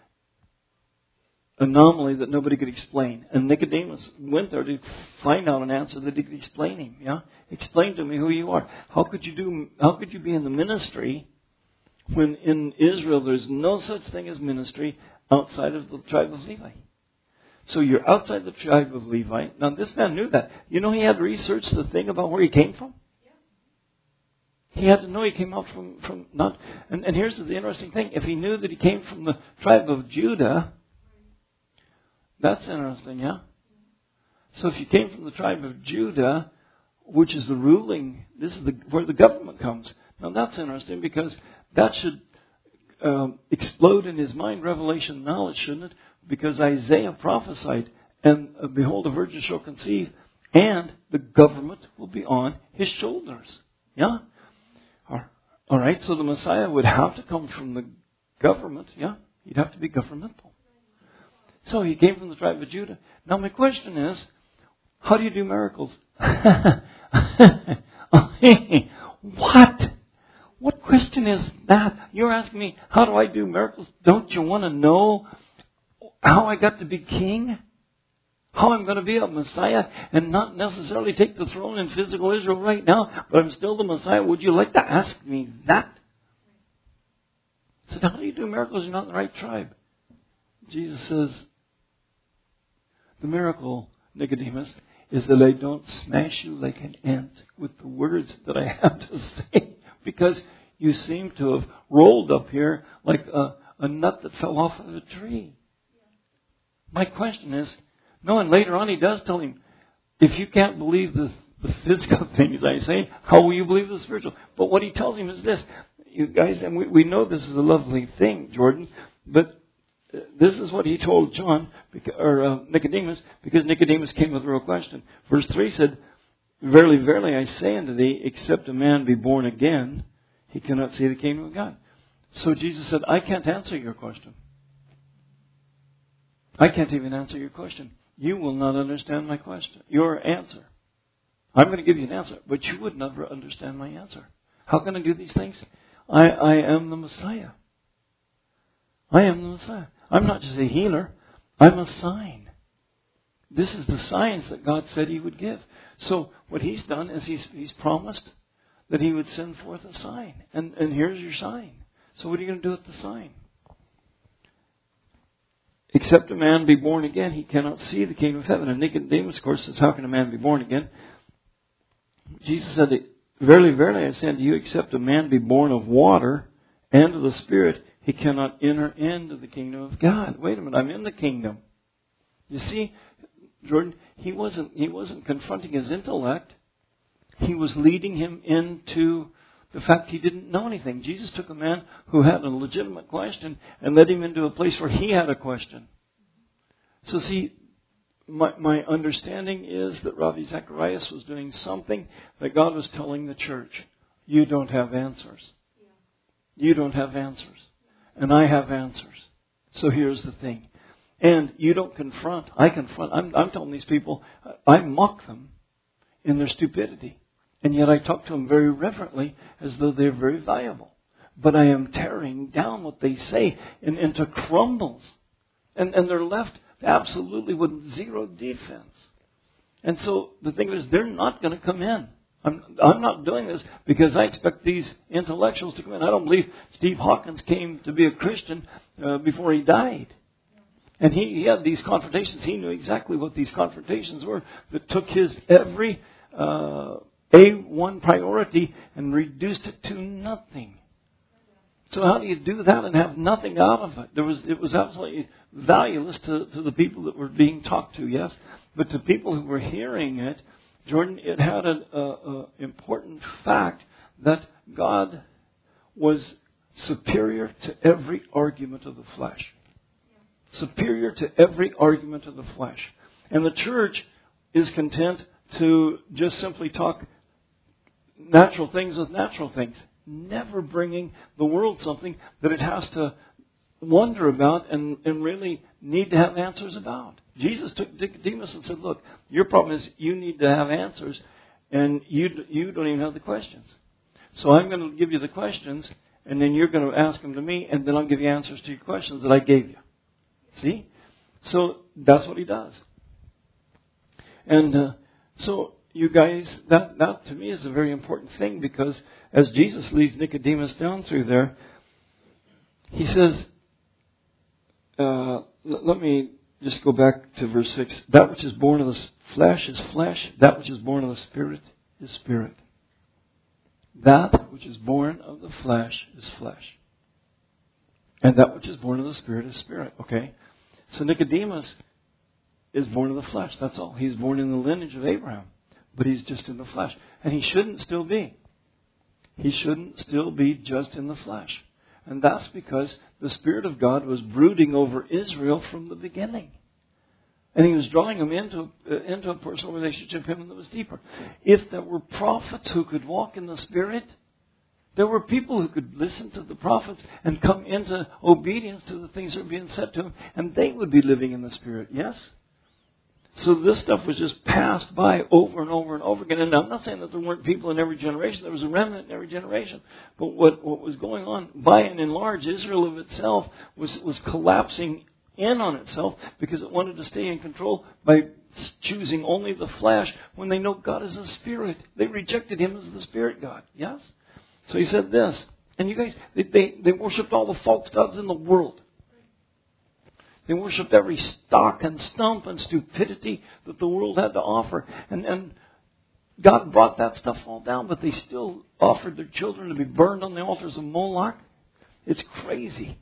anomaly that nobody could explain. And Nicodemus went there to find out an answer that he could explain him. Yeah, explain to me who you are. How could you be in the ministry when in Israel there's no such thing as ministry outside of the tribe of Levi? So you're outside the tribe of Levi. Now this man knew that. You know, he had researched the thing about where he came from. He had to know he came out from not. And here's the interesting thing: if he knew that he came from the tribe of Judah, that's interesting, yeah? So if you came from the tribe of Judah, which is the ruling, this is where the government comes. Now that's interesting, because that should explode in his mind revelation knowledge, shouldn't it? Because Isaiah prophesied, and behold, a virgin shall conceive, and the government will be on his shoulders. Yeah? All right, so the Messiah would have to come from the government, yeah? He'd have to be governmental. So he came from the tribe of Judah. Now my question is, how do you do miracles? What? What question is that? You're asking me, how do I do miracles? Don't you want to know how I got to be king? How I'm going to be a Messiah and not necessarily take the throne in physical Israel right now, but I'm still the Messiah. Would you like to ask me that? I said, how do you do miracles? You're not in the right tribe. Jesus says, the miracle, Nicodemus, is that I don't smash you like an ant with the words that I have to say, because you seem to have rolled up here like a nut that fell off of a tree. My question is, no, and later on he does tell him, if you can't believe the physical things I say, how will you believe the spiritual? But what he tells him is this, you guys, and we know this is a lovely thing, Jordan, but this is what he told Nicodemus, because Nicodemus came with a real question. Verse 3 said, verily, verily, I say unto thee, except a man be born again, he cannot see the kingdom of God. So Jesus said, I can't answer your question. I can't even answer your question. You will not understand my question, your answer. I'm going to give you an answer, but you would never understand my answer. How can I do these things? I am the Messiah. I am the Messiah. I'm not just a healer. I'm a sign. This is the signs that God said He would give. So what He's done is He's promised that He would send forth a sign. And here's your sign. So what are you going to do with the sign? Except a man be born again, he cannot see the kingdom of heaven. And Nicodemus, of course, says, how can a man be born again? Jesus said, verily, verily, I say unto you, except a man be born of water and of the Spirit, he cannot enter into the kingdom of God. Wait a minute, I'm in the kingdom. You see, Jordan, he wasn't confronting his intellect. He was leading him into the fact he didn't know anything. Jesus took a man who had a legitimate question and led him into a place where he had a question. So see, my understanding is that Ravi Zacharias was doing something that God was telling the church. You don't have answers. You don't have answers. And I have answers. So here's the thing. And you don't confront. I confront. I'm telling these people, I mock them in their stupidity. And yet I talk to them very reverently as though they're very valuable. But I am tearing down what they say into crumbles. And they're left absolutely with zero defense. And so the thing is, they're not going to come in. I'm not doing this because I expect these intellectuals to come in. I don't believe Steve Hawkins came to be a Christian before he died. And he had these confrontations. He knew exactly what these confrontations were that took his every A1 priority and reduced it to nothing. So how do you do that and have nothing out of it? It was absolutely valueless to the people that were being talked to, yes. But to people who were hearing it, Jordan, it had an important fact that God was superior to every argument of the flesh. Superior to every argument of the flesh. And the church is content to just simply talk natural things with natural things, never bringing the world something that it has to wonder about and really need to have answers about. Jesus took Nicodemus and said, look, your problem is you need to have answers and you don't even have the questions. So I'm going to give you the questions and then you're going to ask them to me and then I'll give you answers to your questions that I gave you. See? So that's what he does. And so you guys, that to me is a very important thing because as Jesus leads Nicodemus down through there, he says, let me just go back to verse 6. That which is born of the flesh is flesh. That which is born of the Spirit is spirit. That which is born of the flesh is flesh. And that which is born of the Spirit is spirit. Okay? So Nicodemus is born of the flesh. That's all. He's born in the lineage of Abraham. But he's just in the flesh. And he shouldn't still be. He shouldn't still be just in the flesh. And that's because the Spirit of God was brooding over Israel from the beginning. And he was drawing them into a personal relationship with him that was deeper. If there were prophets who could walk in the Spirit, there were people who could listen to the prophets and come into obedience to the things that were being said to them, and they would be living in the Spirit. Yes? So this stuff was just passed by over and over and over again. And I'm not saying that there weren't people in every generation. There was a remnant in every generation. But what was going on, by and in large, Israel of itself was collapsing in on itself because it wanted to stay in control by choosing only the flesh when they know God is a spirit. They rejected him as the Spirit God. Yes? So he said this. And you guys, they worshipped all the false gods in the world. They worshipped every stock and stump and stupidity that the world had to offer. And God brought that stuff all down, but they still offered their children to be burned on the altars of Moloch. It's crazy.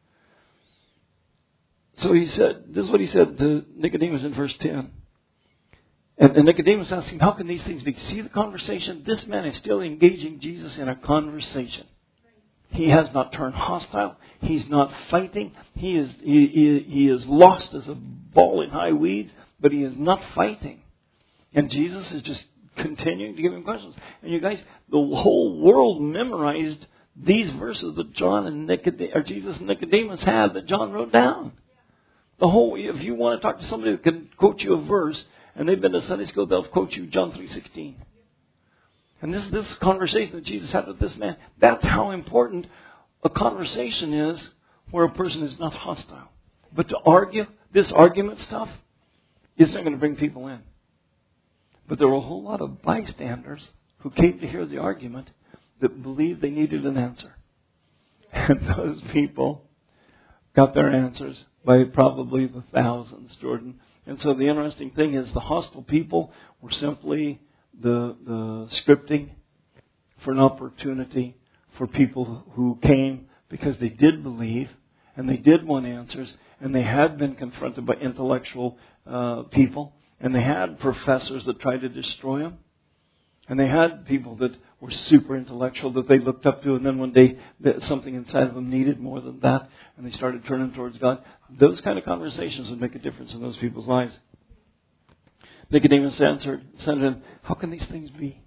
So he said, this is what he said to Nicodemus in verse 10. And Nicodemus asked him, how can these things be? See the conversation? This man is still engaging Jesus in a conversation. He has not turned hostile. He's not fighting. He is lost as a ball in high weeds, but he is not fighting. And Jesus is just continuing to give him questions. And you guys, the whole world memorized these verses that Jesus and Nicodemus had that John wrote down. If you want to talk to somebody who can quote you a verse, and they've been to Sunday school, they'll quote you John 3:16. And this conversation that Jesus had with this man, that's how important a conversation is where a person is not hostile. But to argue, this argument stuff, isn't going to bring people in. But there were a whole lot of bystanders who came to hear the argument that believed they needed an answer. And those people got their answers by probably the thousands, Jordan. And so the interesting thing is the hostile people were simply the scripting for an opportunity for people who came because they did believe and they did want answers, and they had been confronted by intellectual people, and they had professors that tried to destroy them, and they had people that were super intellectual that they looked up to, and then one day something inside of them needed more than that, and they started turning towards God. Those kind of conversations would make a difference in those people's lives. Nicodemus said to him, "How can these things be?"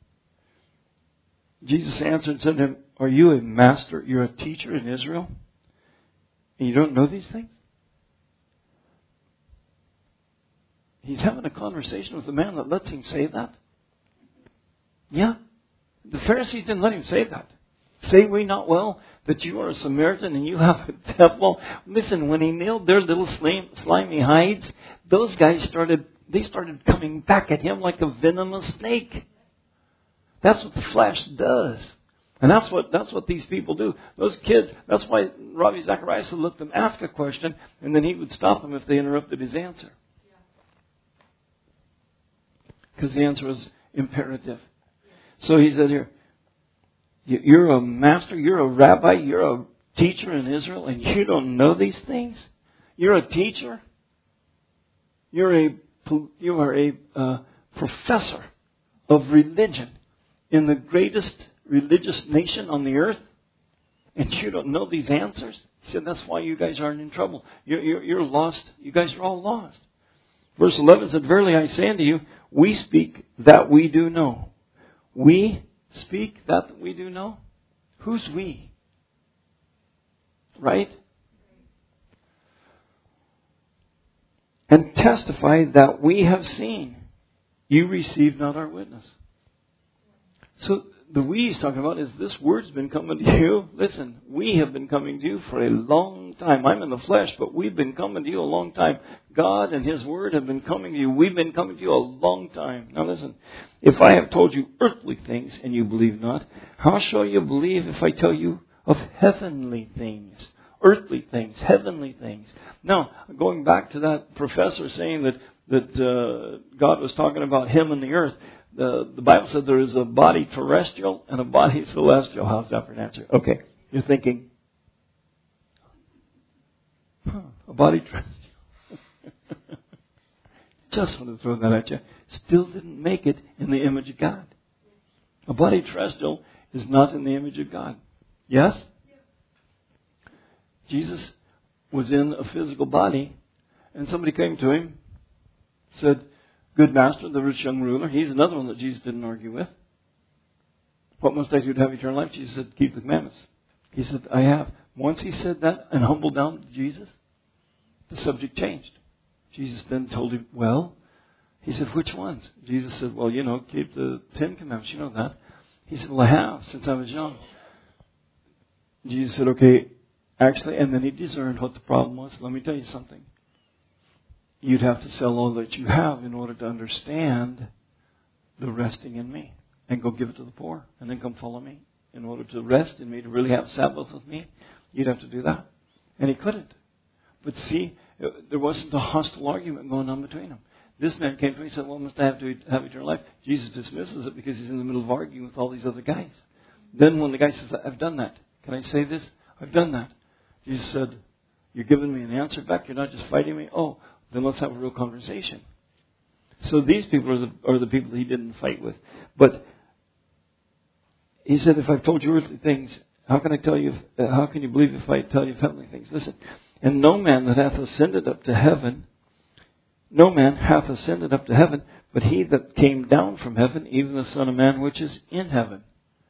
Jesus answered and said to him, "Are you a master? You're a teacher in Israel? And you don't know these things?" He's having a conversation with a man that lets him say that. Yeah. The Pharisees didn't let him say that. "Say we not well that you are a Samaritan and you have a devil?" Listen, when he nailed their little slimy hides, those guys started coming back at him like a venomous snake. That's what the flesh does. And that's what these people do. Those kids, that's why Ravi Zacharias would let them ask a question, and then he would stop them if they interrupted his answer. Because the answer was imperative. So he said here, "You're a master, you're a rabbi, you're a teacher in Israel, and you don't know these things? You're a teacher? You are a professor of religion in the greatest religious nation on the earth, and you don't know these answers?" He said, "That's why you guys aren't in trouble. You're lost. You guys are all lost." Verse 11 said, "Verily I say unto you, we speak that we do know." We speak that we do know? Who's we? Right? "And testify that we have seen. You receive not our witness." So the we he's talking about is this word's been coming to you. Listen, we have been coming to you for a long time. I'm in the flesh, but we've been coming to you a long time. God and His Word have been coming to you. We've been coming to you a long time. Now listen, if I have told you earthly things and you believe not, how shall you believe if I tell you of heavenly things? Earthly things, heavenly things. Now, going back to that professor saying that God was talking about Him and the earth, the Bible said there is a body terrestrial and a body celestial. How's that for an answer? Okay, you're thinking, a body terrestrial. Just want to throw that at you. Still didn't make it in the image of God. A body terrestrial is not in the image of God. Yes? Jesus was in a physical body, and somebody came to him, said, "Good master, the rich young ruler." He's another one that Jesus didn't argue with. "What must I do to have eternal life?" Jesus said, "Keep the commandments." He said, "I have." Once he said that and humbled down to Jesus, the subject changed. Jesus then told him, "Well," he said, "which ones?" Jesus said, "Well, keep the 10 commandments. You know that." He said, "Well, I have since I was young." Jesus said, "Okay, actually," and then he discerned what the problem was. "Let me tell you something. You'd have to sell all that you have in order to understand the resting in me, and go give it to the poor, and then come follow me. In order to rest in me, to really have Sabbath with me, you'd have to do that." And he couldn't. But see, there wasn't a hostile argument going on between them. This man came to me and said, "Well, must I have to have eternal life?" Jesus dismisses it because he's in the middle of arguing with all these other guys. Then when the guy says, "I've done that. Can I say this? I've done that." Jesus said, "You're giving me an answer back? You're not just fighting me? Oh, then let's have a real conversation." So these people are the people he didn't fight with. But he said, "If I've told you earthly things, how can you believe if I tell you heavenly things?" Listen, "And no man that hath ascended up to heaven, but he that came down from heaven, even the Son of Man which is in heaven."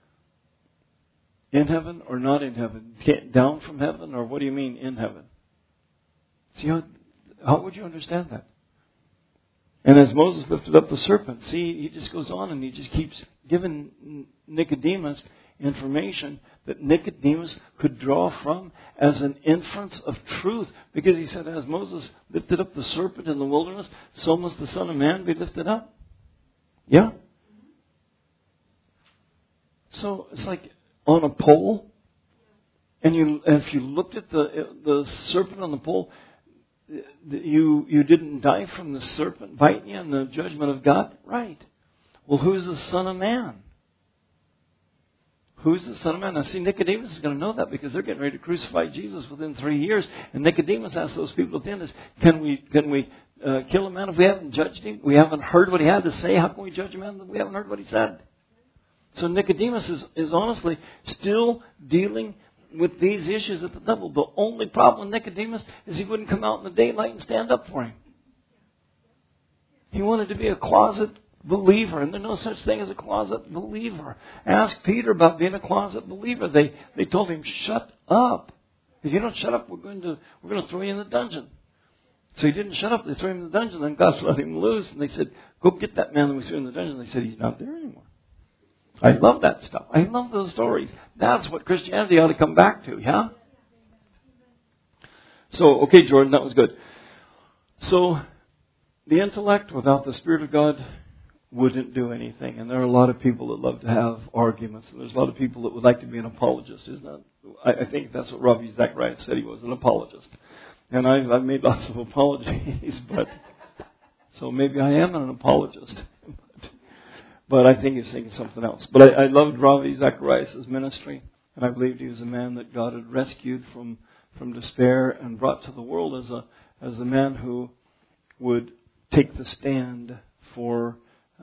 In heaven or not in heaven? Down from heaven, or what do you mean in heaven? See, how would you understand that? And as Moses lifted up the serpent, see, he just goes on and he just keeps giving Nicodemus information that Nicodemus could draw from as an inference of truth. Because he said, as Moses lifted up the serpent in the wilderness, so must the Son of Man be lifted up. Yeah? So it's like on a pole, and if you looked at the serpent on the pole, you didn't die from the serpent biting you in the judgment of God? Right. Well, who's the Son of Man? Who's the Son of Man? Now see, Nicodemus is going to know that because they're getting ready to crucify Jesus within 3 years. And Nicodemus asked those people at the end, can we kill a man if we haven't judged him? We haven't heard what he had to say. How can we judge a man if we haven't heard what he said? So Nicodemus is honestly still dealing with these issues at the level. The only problem with Nicodemus is he wouldn't come out in the daylight and stand up for him. He wanted to be a closet believer, and there's no such thing as a closet believer. Ask Peter about being a closet believer. They told him, shut up. If you don't shut up, we're going to throw you in the dungeon. So he didn't shut up. They threw him in the dungeon. Then God let him loose, and they said, go get that man that we threw in the dungeon. They said, he's not there anymore. I love that stuff. I love those stories. That's what Christianity ought to come back to, yeah? So, okay, Jordan, that was good. So, the intellect without the Spirit of God wouldn't do anything. And there are a lot of people that love to have arguments. And there's a lot of people that would like to be an apologist, isn't it? I think that's what Ravi Zacharias said he was, an apologist. And I've made lots of apologies, but so maybe I am an apologist. But I think he's thinking something else. But I loved Ravi Zacharias' ministry, and I believed he was a man that God had rescued from despair and brought to the world as a man who would take the stand for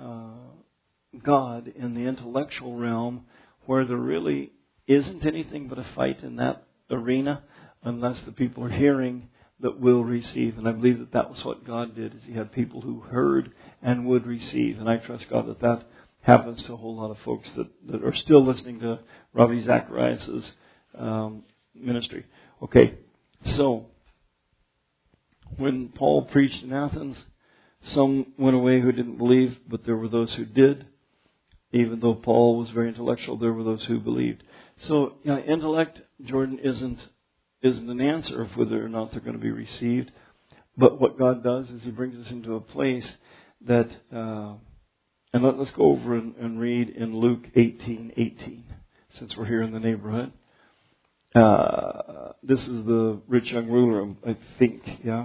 God in the intellectual realm, where there really isn't anything but a fight in that arena, unless the people are hearing that will receive. And I believe that was what God did, is He had people who heard and would receive. And I trust God that happens to a whole lot of folks that are still listening to Ravi Zacharias' ministry. Okay, so when Paul preached in Athens, some went away who didn't believe, but there were those who did. Even though Paul was very intellectual, there were those who believed. So, intellect, Jordan, isn't an answer of whether or not they're going to be received. But what God does is He brings us into a place that, and let's go over and read in Luke 18:18, since we're here in the neighborhood. This is the rich young ruler, I think,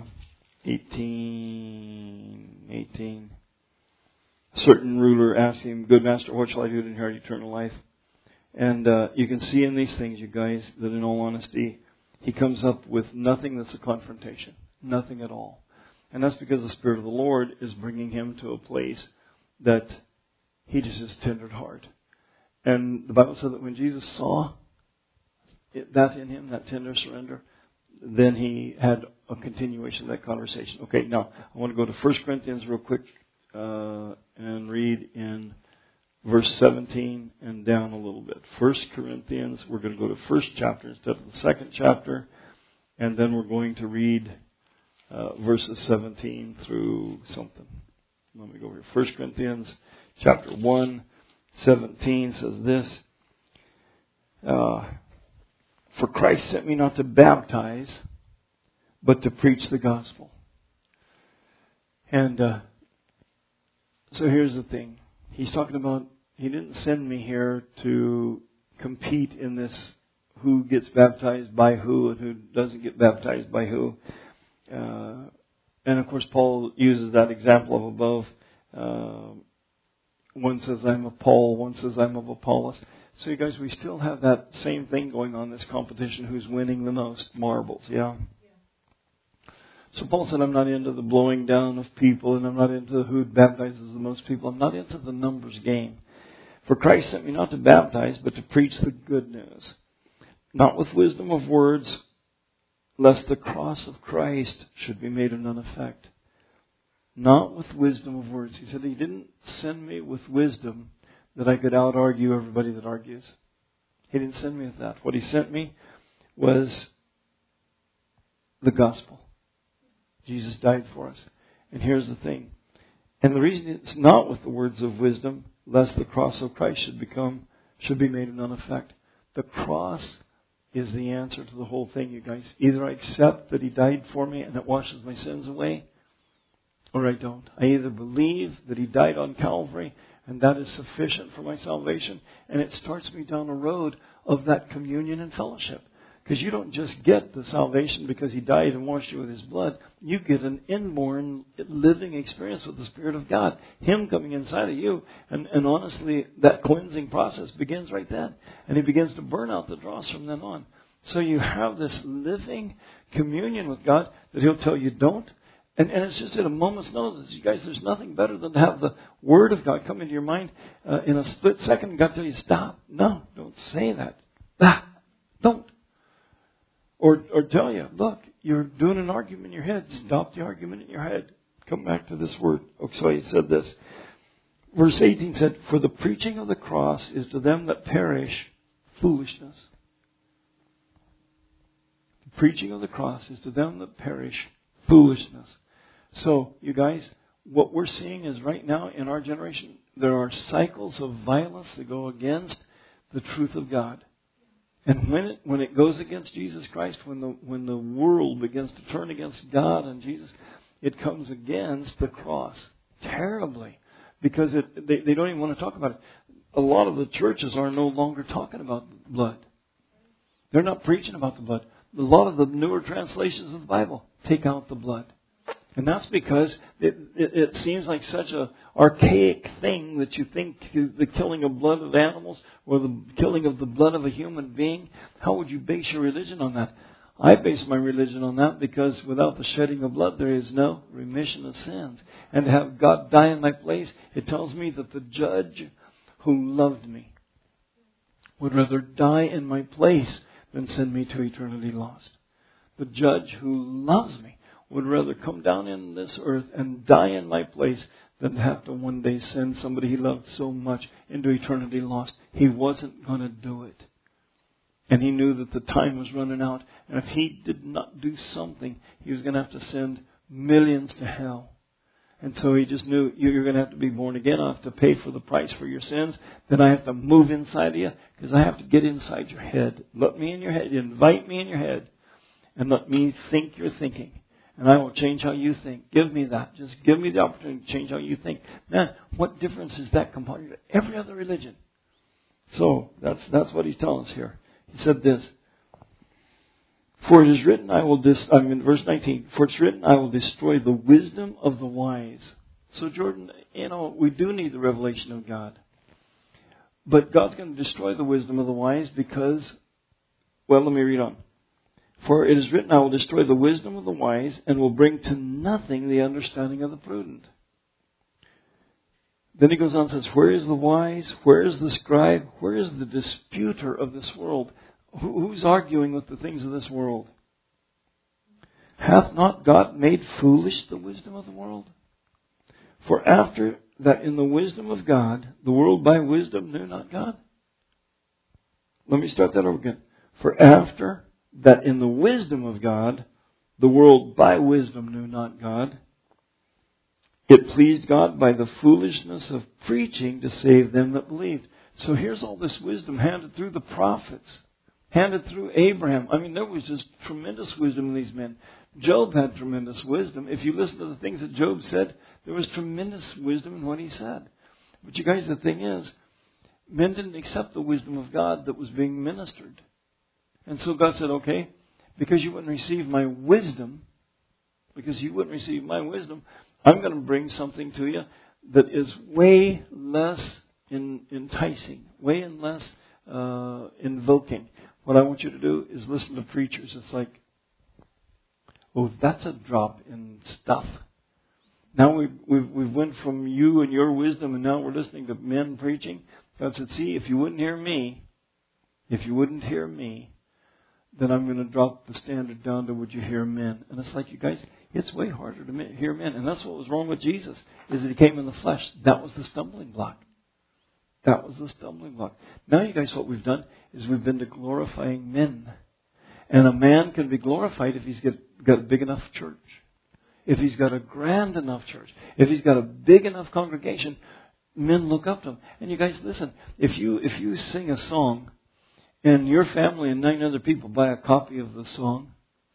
18. A certain ruler asked him, good master, what shall I do to inherit eternal life? And you can see in these things, you guys, that in all honesty, he comes up with nothing that's a confrontation. Nothing at all. And that's because the Spirit of the Lord is bringing him to a place that he just is tender heart. And the Bible said that when Jesus saw that in him, that tender surrender, then he had a continuation of that conversation. Okay, now I want to go to 1 Corinthians real quick and read in verse 17 and down a little bit. 1 Corinthians, we're going to go to first chapter instead of the second chapter, and then we're going to read verses 17 through something. Let me go here. 1 Corinthians chapter 1, 17 says this. For Christ sent me not to baptize, but to preach the gospel. And so here's the thing. He's talking about, He didn't send me here to compete in this who gets baptized by who and who doesn't get baptized by who. And of course, Paul uses that example of above. One says, I'm of Paul. One says, I'm of Apollos. So you guys, we still have that same thing going on, this competition, who's winning the most marbles, yeah? So Paul said, I'm not into the blowing down of people, and I'm not into who baptizes the most people. I'm not into the numbers game. For Christ sent me not to baptize, but to preach the good news. Not with wisdom of words, lest the cross of Christ should be made of none effect. Not with wisdom of words. He said He didn't send me with wisdom that I could out-argue everybody that argues. He didn't send me with that. What He sent me was the gospel. Jesus died for us. And here's the thing. And the reason it's not with the words of wisdom, lest the cross of Christ should be made of none effect. The cross is the answer to the whole thing, you guys. Either I accept that He died for me and it washes my sins away, or I don't. I either believe that He died on Calvary and that is sufficient for my salvation, and it starts me down a road of that communion and fellowship. Because you don't just get the salvation because He died and washed you with His blood. You get an inborn living experience with the Spirit of God. Him coming inside of you. And honestly, that cleansing process begins right then. And He begins to burn out the dross from then on. So you have this living communion with God that He'll tell you don't. And it's just at a moment's notice. You guys, there's nothing better than to have the Word of God come into your mind in a split second. God tell you, stop. No, don't say that. Don't. Or tell you, look, you're doing an argument in your head. Stop the argument in your head. Come back to this word. So He said this. Verse 18 said, for the preaching of the cross is to them that perish foolishness. The preaching of the cross is to them that perish foolishness. So, you guys, what we're seeing is right now in our generation, there are cycles of violence that go against the truth of God. And when it goes against Jesus Christ, when the world begins to turn against God and Jesus, it comes against the cross terribly, because they don't even want to talk about it. A lot of the churches are no longer talking about blood. They're not preaching about the blood. A lot of the newer translations of the Bible take out the blood. And that's because it seems like such an archaic thing that you think the killing of blood of animals or the killing of the blood of a human being, how would you base your religion on that? I base my religion on that because without the shedding of blood there is no remission of sins. And to have God die in my place, it tells me that the judge who loved me would rather die in my place than send me to eternity lost. The judge who loves me would rather come down in this earth and die in my place than have to one day send somebody He loved so much into eternity lost. He wasn't going to do it. And He knew that the time was running out. And if He did not do something, He was going to have to send millions to hell. And so He just knew, you're going to have to be born again. I have to pay for the price for your sins. Then I have to move inside of you because I have to get inside your head. Let me in your head. Invite me in your head. And let me think you're thinking. And I will change how you think. Give me that. Just give me the opportunity to change how you think. Man, what difference is that compared to every other religion? So, that's what He's telling us here. He said this. For it is written, verse 19, for it's written, I will destroy the wisdom of the wise. So Jordan, we do need the revelation of God. But God's going to destroy the wisdom of the wise because, let me read on. For it is written, I will destroy the wisdom of the wise and will bring to nothing the understanding of the prudent. Then he goes on and says, where is the wise? Where is the scribe? Where is the disputer of this world? Who's arguing with the things of this world? Hath not God made foolish the wisdom of the world? For after that in the wisdom of God, the world by wisdom knew not God. Let me start that over again. For after that in the wisdom of God, the world by wisdom knew not God, it pleased God by the foolishness of preaching to save them that believed. So here's all this wisdom handed through the prophets, handed through Abraham. There was just tremendous wisdom in these men. Job had tremendous wisdom. If you listen to the things that Job said, there was tremendous wisdom in what he said. But you guys, the thing is, men didn't accept the wisdom of God that was being ministered. And so God said, okay, because you wouldn't receive my wisdom, I'm going to bring something to you that is way less enticing, way less invoking. What I want you to do is listen to preachers. It's like, oh, that's a drop in stuff. Now we've went from you and your wisdom, and now we're listening to men preaching. God said, see, if you wouldn't hear me, then I'm going to drop the standard down to would you hear men. And it's like, you guys, it's way harder to hear men. And that's what was wrong with Jesus, is that He came in the flesh. That was the stumbling block. Now, you guys, what we've done is we've been to glorifying men. And a man can be glorified if he's got a big enough church. If he's got a grand enough church. If he's got a big enough congregation, men look up to him. And you guys, listen, if you sing a song, and your family and 9 other people buy a copy of the song,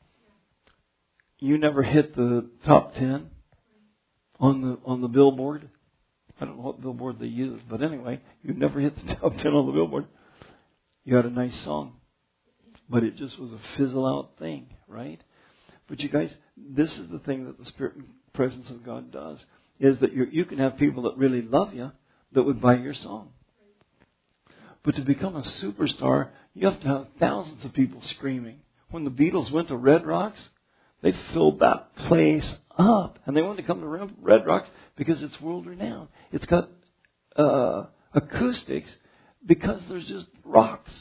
you never hit the top 10 on the billboard. I don't know what billboard they use, but anyway, you never hit the top 10 on the billboard. You had a nice song. but it just was a fizzle out thing, right? But you guys, this is the thing that the Spirit and presence of God does, is that you can have people that really love you that would buy your song. But to become a superstar, you have to have thousands of people screaming. When the Beatles went to Red Rocks, they filled that place up. And they wanted to come to Red Rocks because it's world renowned. It's got acoustics because there's just rocks.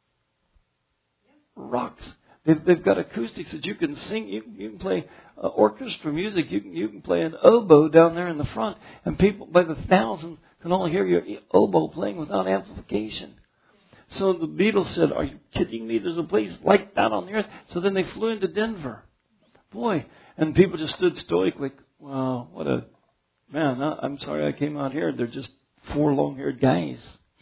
Rocks. They've got acoustics that you can sing. You can play orchestra music. You can play an oboe down there in the front. And people by the thousands can all hear your oboe playing without amplification. So the Beatles said, "Are you kidding me? There's a place like that on the earth." So then they flew into Denver. Boy, and people just stood stoic like, wow, what a, man, I'm sorry I came out here. They're just 4 long-haired guys.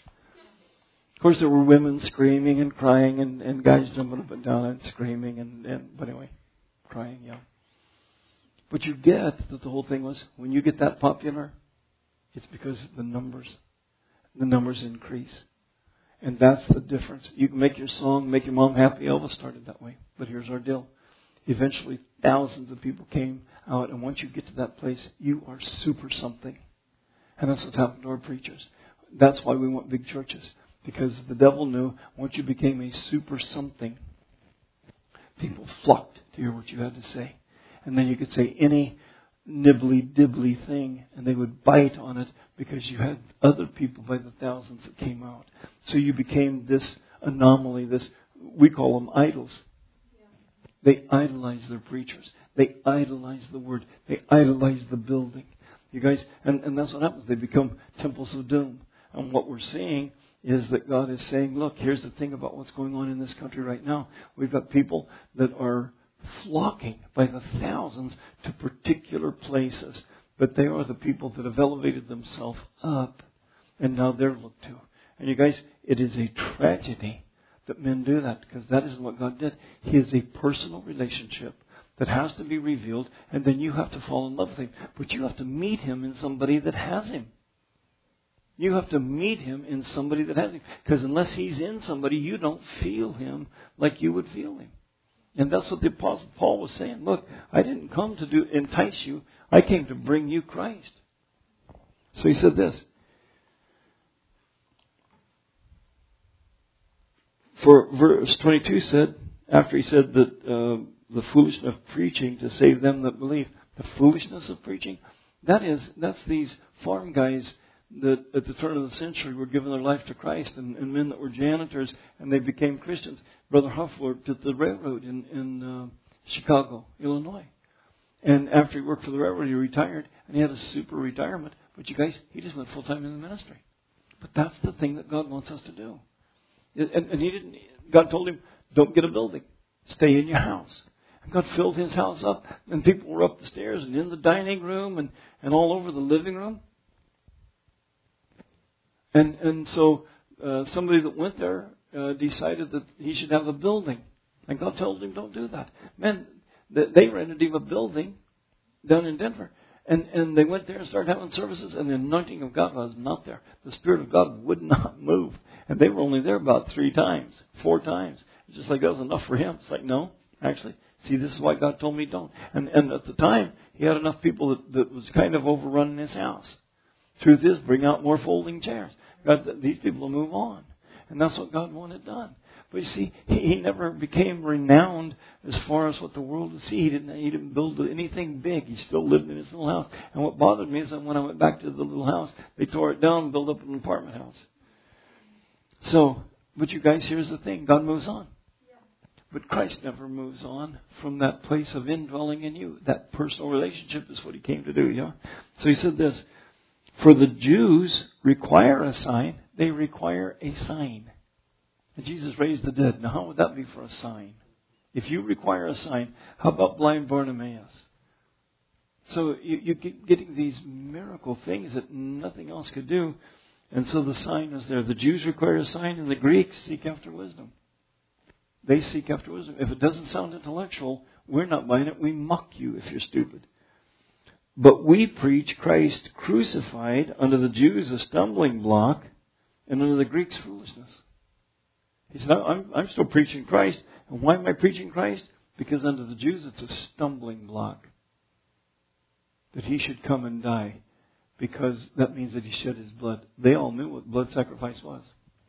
Of course, there were women screaming and crying and guys jumping up and down and screaming but anyway, crying, yeah. But you get that the whole thing was, when you get that popular, it's because the numbers increase. And that's the difference. You can make your song, make your mom happy. Elvis started that way. But here's our deal. Eventually, thousands of people came out. And once you get to that place, you are super something. And that's what's happened to our preachers. That's why we want big churches. Because the devil knew once you became a super something, people flocked to hear what you had to say. And then you could say any nibbly-dibbly thing, and they would bite on it because you had other people by the thousands that came out. So you became this anomaly, we call them idols. They idolize their preachers. They idolize the word. They idolize the building. You guys, and that's what happens. They become temples of doom. And what we're seeing is that God is saying, look, here's the thing about what's going on in this country right now. We've got people that are flocking by the thousands to particular places. But they are the people that have elevated themselves up. And now they're looked to. And you guys, it is a tragedy that men do that, because that isn't what God did. He is a personal relationship that has to be revealed, and then you have to fall in love with Him. But you have to meet Him in somebody that has Him. You have to meet Him in somebody that has Him. Because unless He's in somebody, you don't feel Him like you would feel Him. And that's what the Apostle Paul was saying. Look, I didn't come to entice you. I came to bring you Christ. So he said this. For verse 22 said, after he said that the foolishness of preaching to save them that believe, the foolishness of preaching, that's these farm guys that at the turn of the century were giving their life to Christ, and men that were janitors, and they became Christians. Brother Huff worked at the railroad in Chicago, Illinois. And after he worked for the railroad, he retired, and he had a super retirement. But you guys, he just went full-time in the ministry. But that's the thing that God wants us to do. And he didn't. God told him, don't get a building. Stay in your house. And God filled his house up, and people were up the stairs and in the dining room and all over the living room. And so somebody that went there decided that he should have a building. And God told him, don't do that. Man, they rented him a building down in Denver. And they went there and started having services, and the anointing of God was not there. The Spirit of God would not move. And they were only there about 4 times. It's just like that was enough for him. It's like, no, actually, see, this is why God told me don't. And at the time, he had enough people that was kind of overrunning his house. Truth is, bring out more folding chairs. God, these people will move on. And that's what God wanted done. But you see, he never became renowned as far as what the world would see. He didn't build anything big. He still lived in his little house. And what bothered me is that when I went back to the little house, they tore it down and built up an apartment house. So, but you guys, here's the thing. God moves on. But Christ never moves on from that place of indwelling in you. That personal relationship is what He came to do, yeah? So He said this, for the Jews require a sign. They require a sign. And Jesus raised the dead. Now, how would that be for a sign? If you require a sign, how about blind Bartimaeus? So you keep getting these miracle things that nothing else could do. And so the sign is there. The Jews require a sign, and the Greeks seek after wisdom. They seek after wisdom. If it doesn't sound intellectual, we're not buying it. We mock you if you're stupid. But we preach Christ crucified, unto the Jews a stumbling block, and unto the Greeks foolishness. He said, I'm still preaching Christ. And why am I preaching Christ? Because unto the Jews it's a stumbling block that he should come and die, because that means that he shed his blood. They all knew what blood sacrifice was.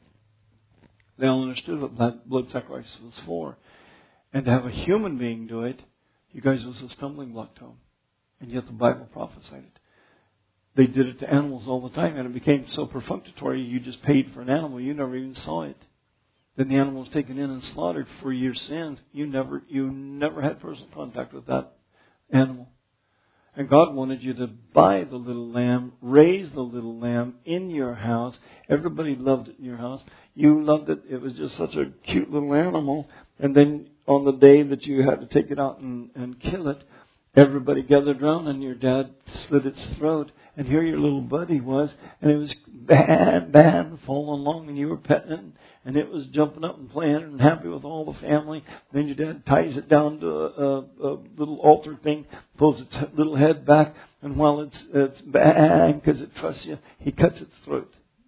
They all understood what blood sacrifice was for. And to have a human being do it, you guys, was a stumbling block to them. And yet the Bible prophesied it. They did it to animals all the time, and it became so perfunctory, you just paid for an animal, you never even saw it. Then the animal was taken in and slaughtered for your sins. You never had personal contact with that animal. And God wanted you to buy the little lamb, raise the little lamb in your house. Everybody loved it in your house. You loved it. It was just such a cute little animal. And then on the day that you had to take it out and kill it, everybody gathered around and your dad slit its throat. And here your little buddy was, and it was bad, falling along, and you were petting it, and it was jumping up and playing and happy with all the family. Then your dad ties it down to a little altar thing, pulls its little head back, and while it's bad because it trusts you, he cuts its throat.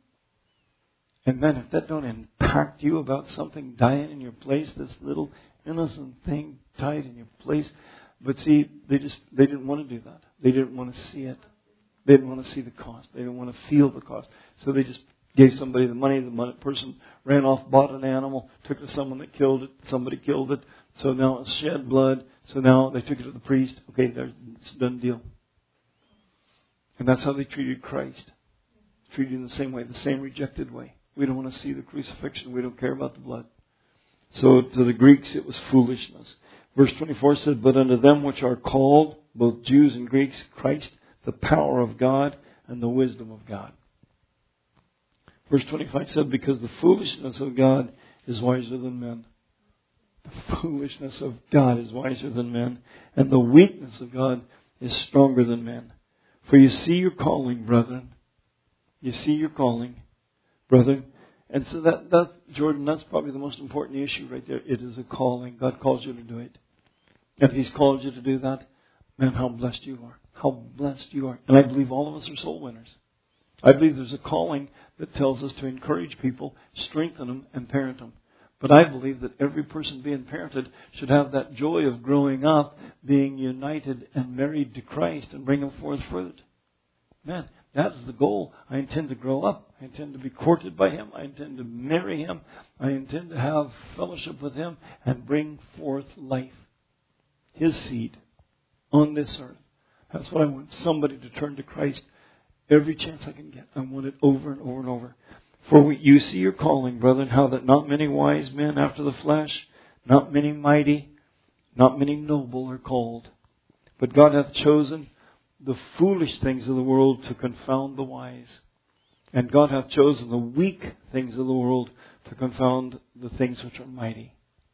And then if that don't impact you about something dying in your place, this little innocent thing died in your place. But see, they didn't want to do that. They didn't want to see it. They didn't want to see the cost. They didn't want to feel the cost. So they just gave somebody the money. The person ran off, bought an animal, took it to someone that killed it. Somebody killed it. So now it's shed blood. So now they took it to the priest. Okay, it's a done deal. And that's how they treated Christ. Treated in the same way, the same rejected way. We don't want to see the crucifixion. We don't care about the blood. So to the Greeks it was foolishness. Verse 24 said, but unto them which are called, both Jews and Greeks, Christ, the power of God and the wisdom of God. Verse 25 said, because the foolishness of God is wiser than men. The foolishness of God is wiser than men, and the weakness of God is stronger than men. For you see your calling, brethren. You see your calling, brethren. And so that Jordan, that's probably the most important issue right there. It is a calling. God calls you to do it. If He's called you to do that, man, how blessed you are. How blessed you are. And I believe all of us are soul winners. I believe there's a calling that tells us to encourage people, strengthen them, and parent them. But I believe that every person being parented should have that joy of growing up, being united and married to Christ and bringing forth fruit. Man, that's the goal. I intend to grow up. I intend to be courted by Him. I intend to marry Him. I intend to have fellowship with Him and bring forth life. His seed on this earth. That's what I want. Somebody to turn to Christ every chance I can get. I want it over and over and over. For you see your calling, brethren, how that not many wise men after the flesh, not many mighty, not many noble are called. But God hath chosen the foolish things of the world to confound the wise. And God hath chosen the weak things of the world to confound the things which are mighty.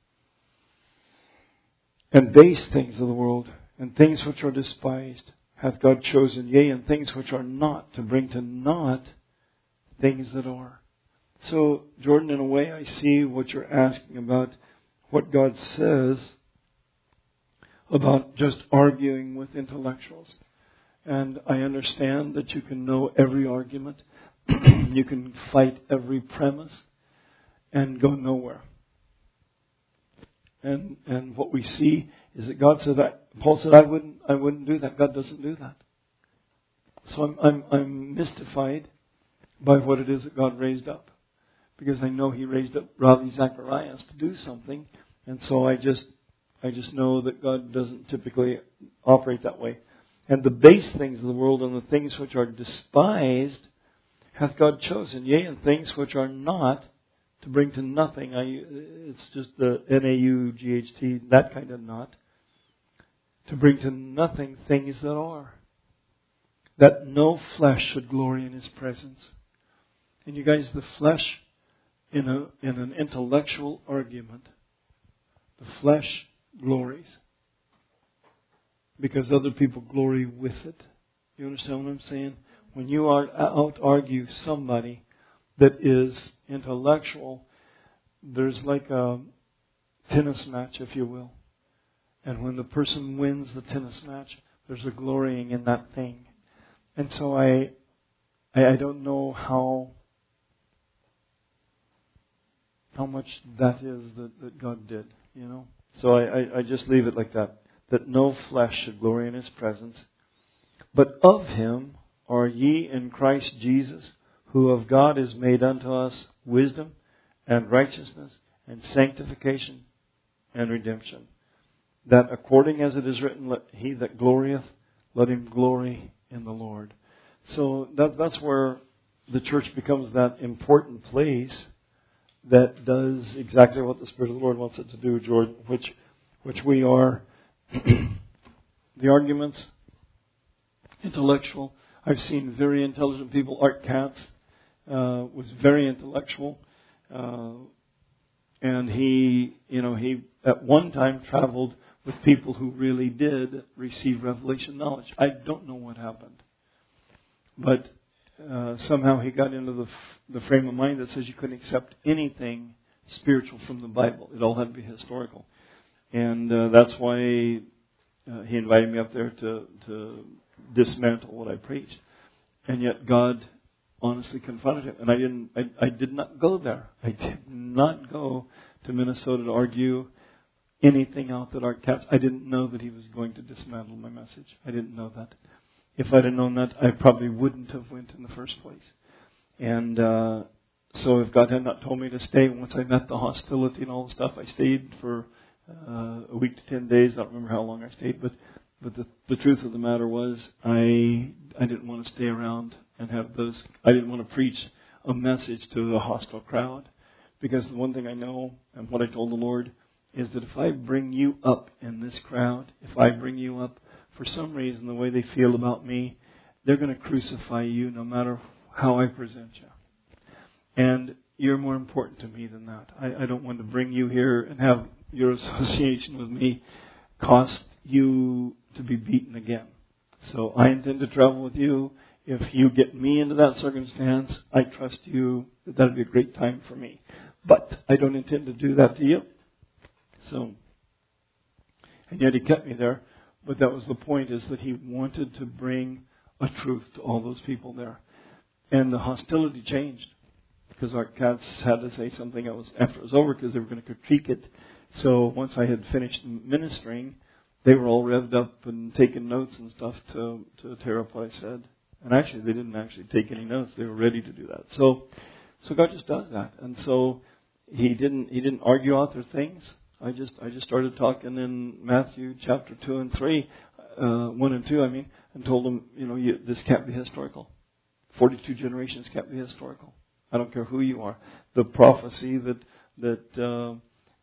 And base things of the world, and things which are despised, hath God chosen, yea, and things which are not, to bring to naught things that are. So, Jordan, in a way, I see what you're asking about, what God says about just arguing with intellectuals. And I understand that you can know every argument, you can fight every premise, and go nowhere. And what we see is that God said that Paul said, I wouldn't do that. God doesn't do that. So I'm mystified by what it is that God raised up, because I know He raised up Ravi Zacharias to do something, and so I just know that God doesn't typically operate that way. And the base things of the world and the things which are despised hath God chosen, yea, and things which are not, to bring to nothing. It's just the NAUGHT, that kind of not. To bring to nothing things that are. That no flesh should glory in His presence. And you guys, the flesh in an intellectual argument, the flesh glories because other people glory with it. You understand what I'm saying? When you out-argue somebody that is intellectual, there's like a tennis match, if you will. And when the person wins the tennis match, there's a glorying in that thing. And so I don't know how that is that God did, you know. So I just leave it like that. That no flesh should glory in His presence. But of Him are ye in Christ Jesus, who of God is made unto us wisdom and righteousness and sanctification and redemption. That according as it is written, let he that glorieth, let him glory in the Lord. So that's where the church becomes that important place that does exactly what the Spirit of the Lord wants it to do, Jordan, which we are. The arguments, intellectual. I've seen very intelligent people. Art Katz was very intellectual, and he at one time traveled with people who really did receive revelation knowledge. I don't know what happened, but somehow he got into the frame of mind that says you couldn't accept anything spiritual from the Bible. It all had to be historical, and that's why he invited me up there to dismantle what I preached. And yet God honestly confronted him, and I did not go there. I did not go to Minnesota to argue anything out that Art Katz. I didn't know that he was going to dismantle my message. I didn't know that. If I'd have known that, I probably wouldn't have went in the first place. And so if God had not told me to stay, once I met the hostility and all the stuff, I stayed for a week to 10 days. I don't remember how long I stayed, but the truth of the matter was I didn't want to stay around and have those. I didn't want to preach a message to a hostile crowd, because the one thing I know and what I told the Lord is that if I bring you up in this crowd, if I bring you up for some reason the way they feel about me, they're going to crucify you no matter how I present you. And you're more important to me than that. I don't want to bring you here and have your association with me cost you to be beaten again. So I intend to travel with you. If you get me into that circumstance, I trust you that that'll be a great time for me. But I don't intend to do that to you. So, and yet he kept me there. But that was the point, is that he wanted to bring a truth to all those people there. And the hostility changed, because Art Katz had to say something else after it was over, because they were going to critique it. So once I had finished ministering, they were all revved up and taking notes and stuff to tear up what I said. And actually, they didn't actually take any notes. They were ready to do that. So God just does that. And so he didn't argue out their things. I just started talking in Matthew chapter 2 and 3, 1 and 2, and told them, this can't be historical. 42 generations can't be historical. I don't care who you are. The prophecy that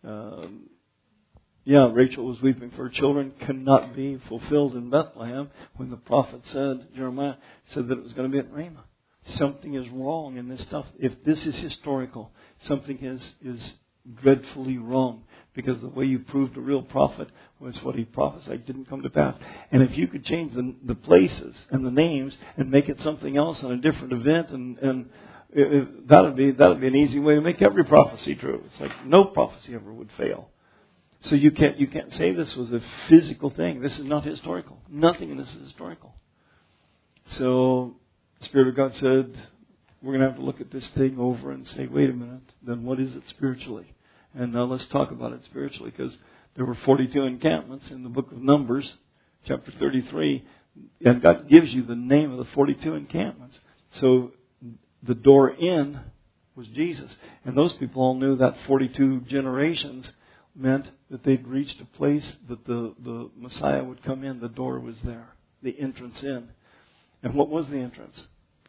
Rachel was weeping for her children cannot be fulfilled in Bethlehem when the prophet Jeremiah said that it was going to be at Ramah. Something is wrong in this stuff. If this is historical, something is dreadfully wrong, because the way you proved a real prophet was what he prophesied didn't come to pass. And if you could change the places and the names and make it something else on a different event, and that'd be an easy way to make every prophecy true. It's like no prophecy ever would fail. So you can't say this was a physical thing. This is not historical. Nothing in this is historical. So the Spirit of God said, we're going to have to look at this thing over and say, wait a minute, then what is it spiritually? And now let's talk about it spiritually, because there were 42 encampments in the book of Numbers, chapter 33, and God gives you the name of the 42 encampments. So the door in was Jesus. And those people all knew that 42 generations meant that they'd reached a place that the Messiah would come in. The door was there, the entrance in. And what was the entrance?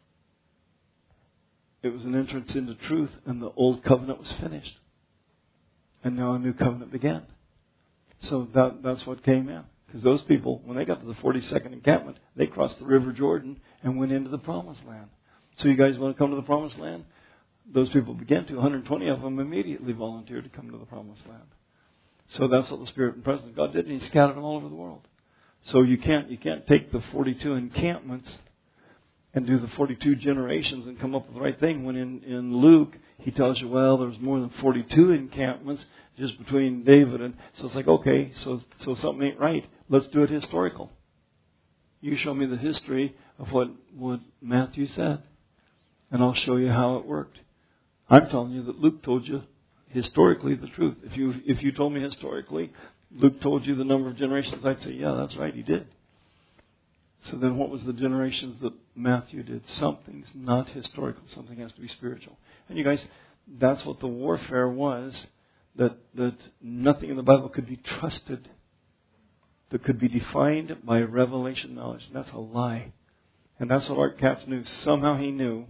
It was an entrance into truth, and the old covenant was finished. And now a new covenant began. So that's what came in. Because those people, when they got to the 42nd encampment, they crossed the River Jordan and went into the Promised Land. So you guys want to come to the Promised Land? Those people began to. 120 of them immediately volunteered to come to the Promised Land. So that's what the Spirit and presence of God did, and He scattered them all over the world. So you can't take the 42 encampments and do the 42 generations and come up with the right thing, when in Luke he tells you, well, there's more than 42 encampments just between David and... So it's like, okay, so something ain't right. Let's do it historical. You show me the history of what Matthew said, and I'll show you how it worked. I'm telling you that Luke told you historically the truth. If you told me historically, Luke told you the number of generations, I'd say, yeah, that's right, he did. So then what was the generations that Matthew did? Something's not historical. Something has to be spiritual. And you guys, that's what the warfare was, that nothing in the Bible could be trusted, that could be defined by revelation knowledge. That's a lie. And that's what Art Katz knew. Somehow he knew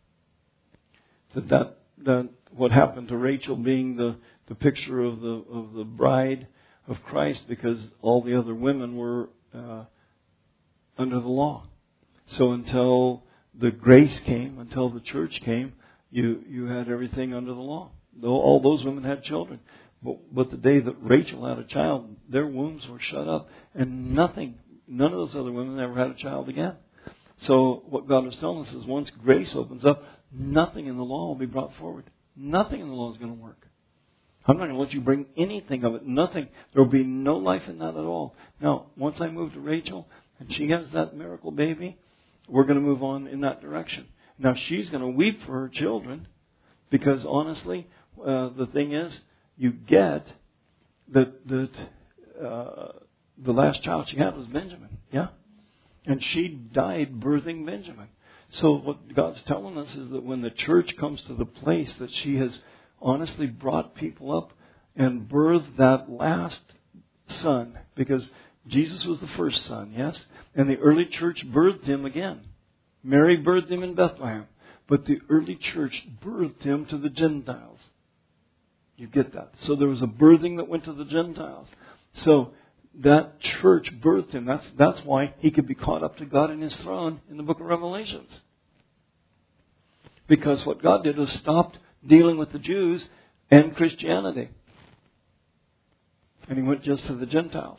that what happened to Rachel being the picture of the bride of Christ, because all the other women were under the law. So until the grace came, until the church came, you had everything under the law. All those women had children. But the day that Rachel had a child, their wombs were shut up, and none of those other women ever had a child again. So what God was telling us is once grace opens up, nothing in the law will be brought forward. Nothing in the law is going to work. I'm not going to let you bring anything of it. Nothing. There will be no life in that at all. Now, once I move to Rachel and she has that miracle baby, we're going to move on in that direction. Now, she's going to weep for her children because, honestly, the thing is, you get that the last child she had was Benjamin. Yeah? And she died birthing Benjamin. So what God's telling us is that when the church comes to the place that she has honestly brought people up and birthed that last son, because Jesus was the first son, yes? And the early church birthed him again. Mary birthed him in Bethlehem. But the early church birthed him to the Gentiles. You get that? So there was a birthing that went to the Gentiles. So that church birthed him. That's why he could be caught up to God in his throne in the book of Revelations. Because what God did was stopped dealing with the Jews and Christianity. And he went just to the Gentiles.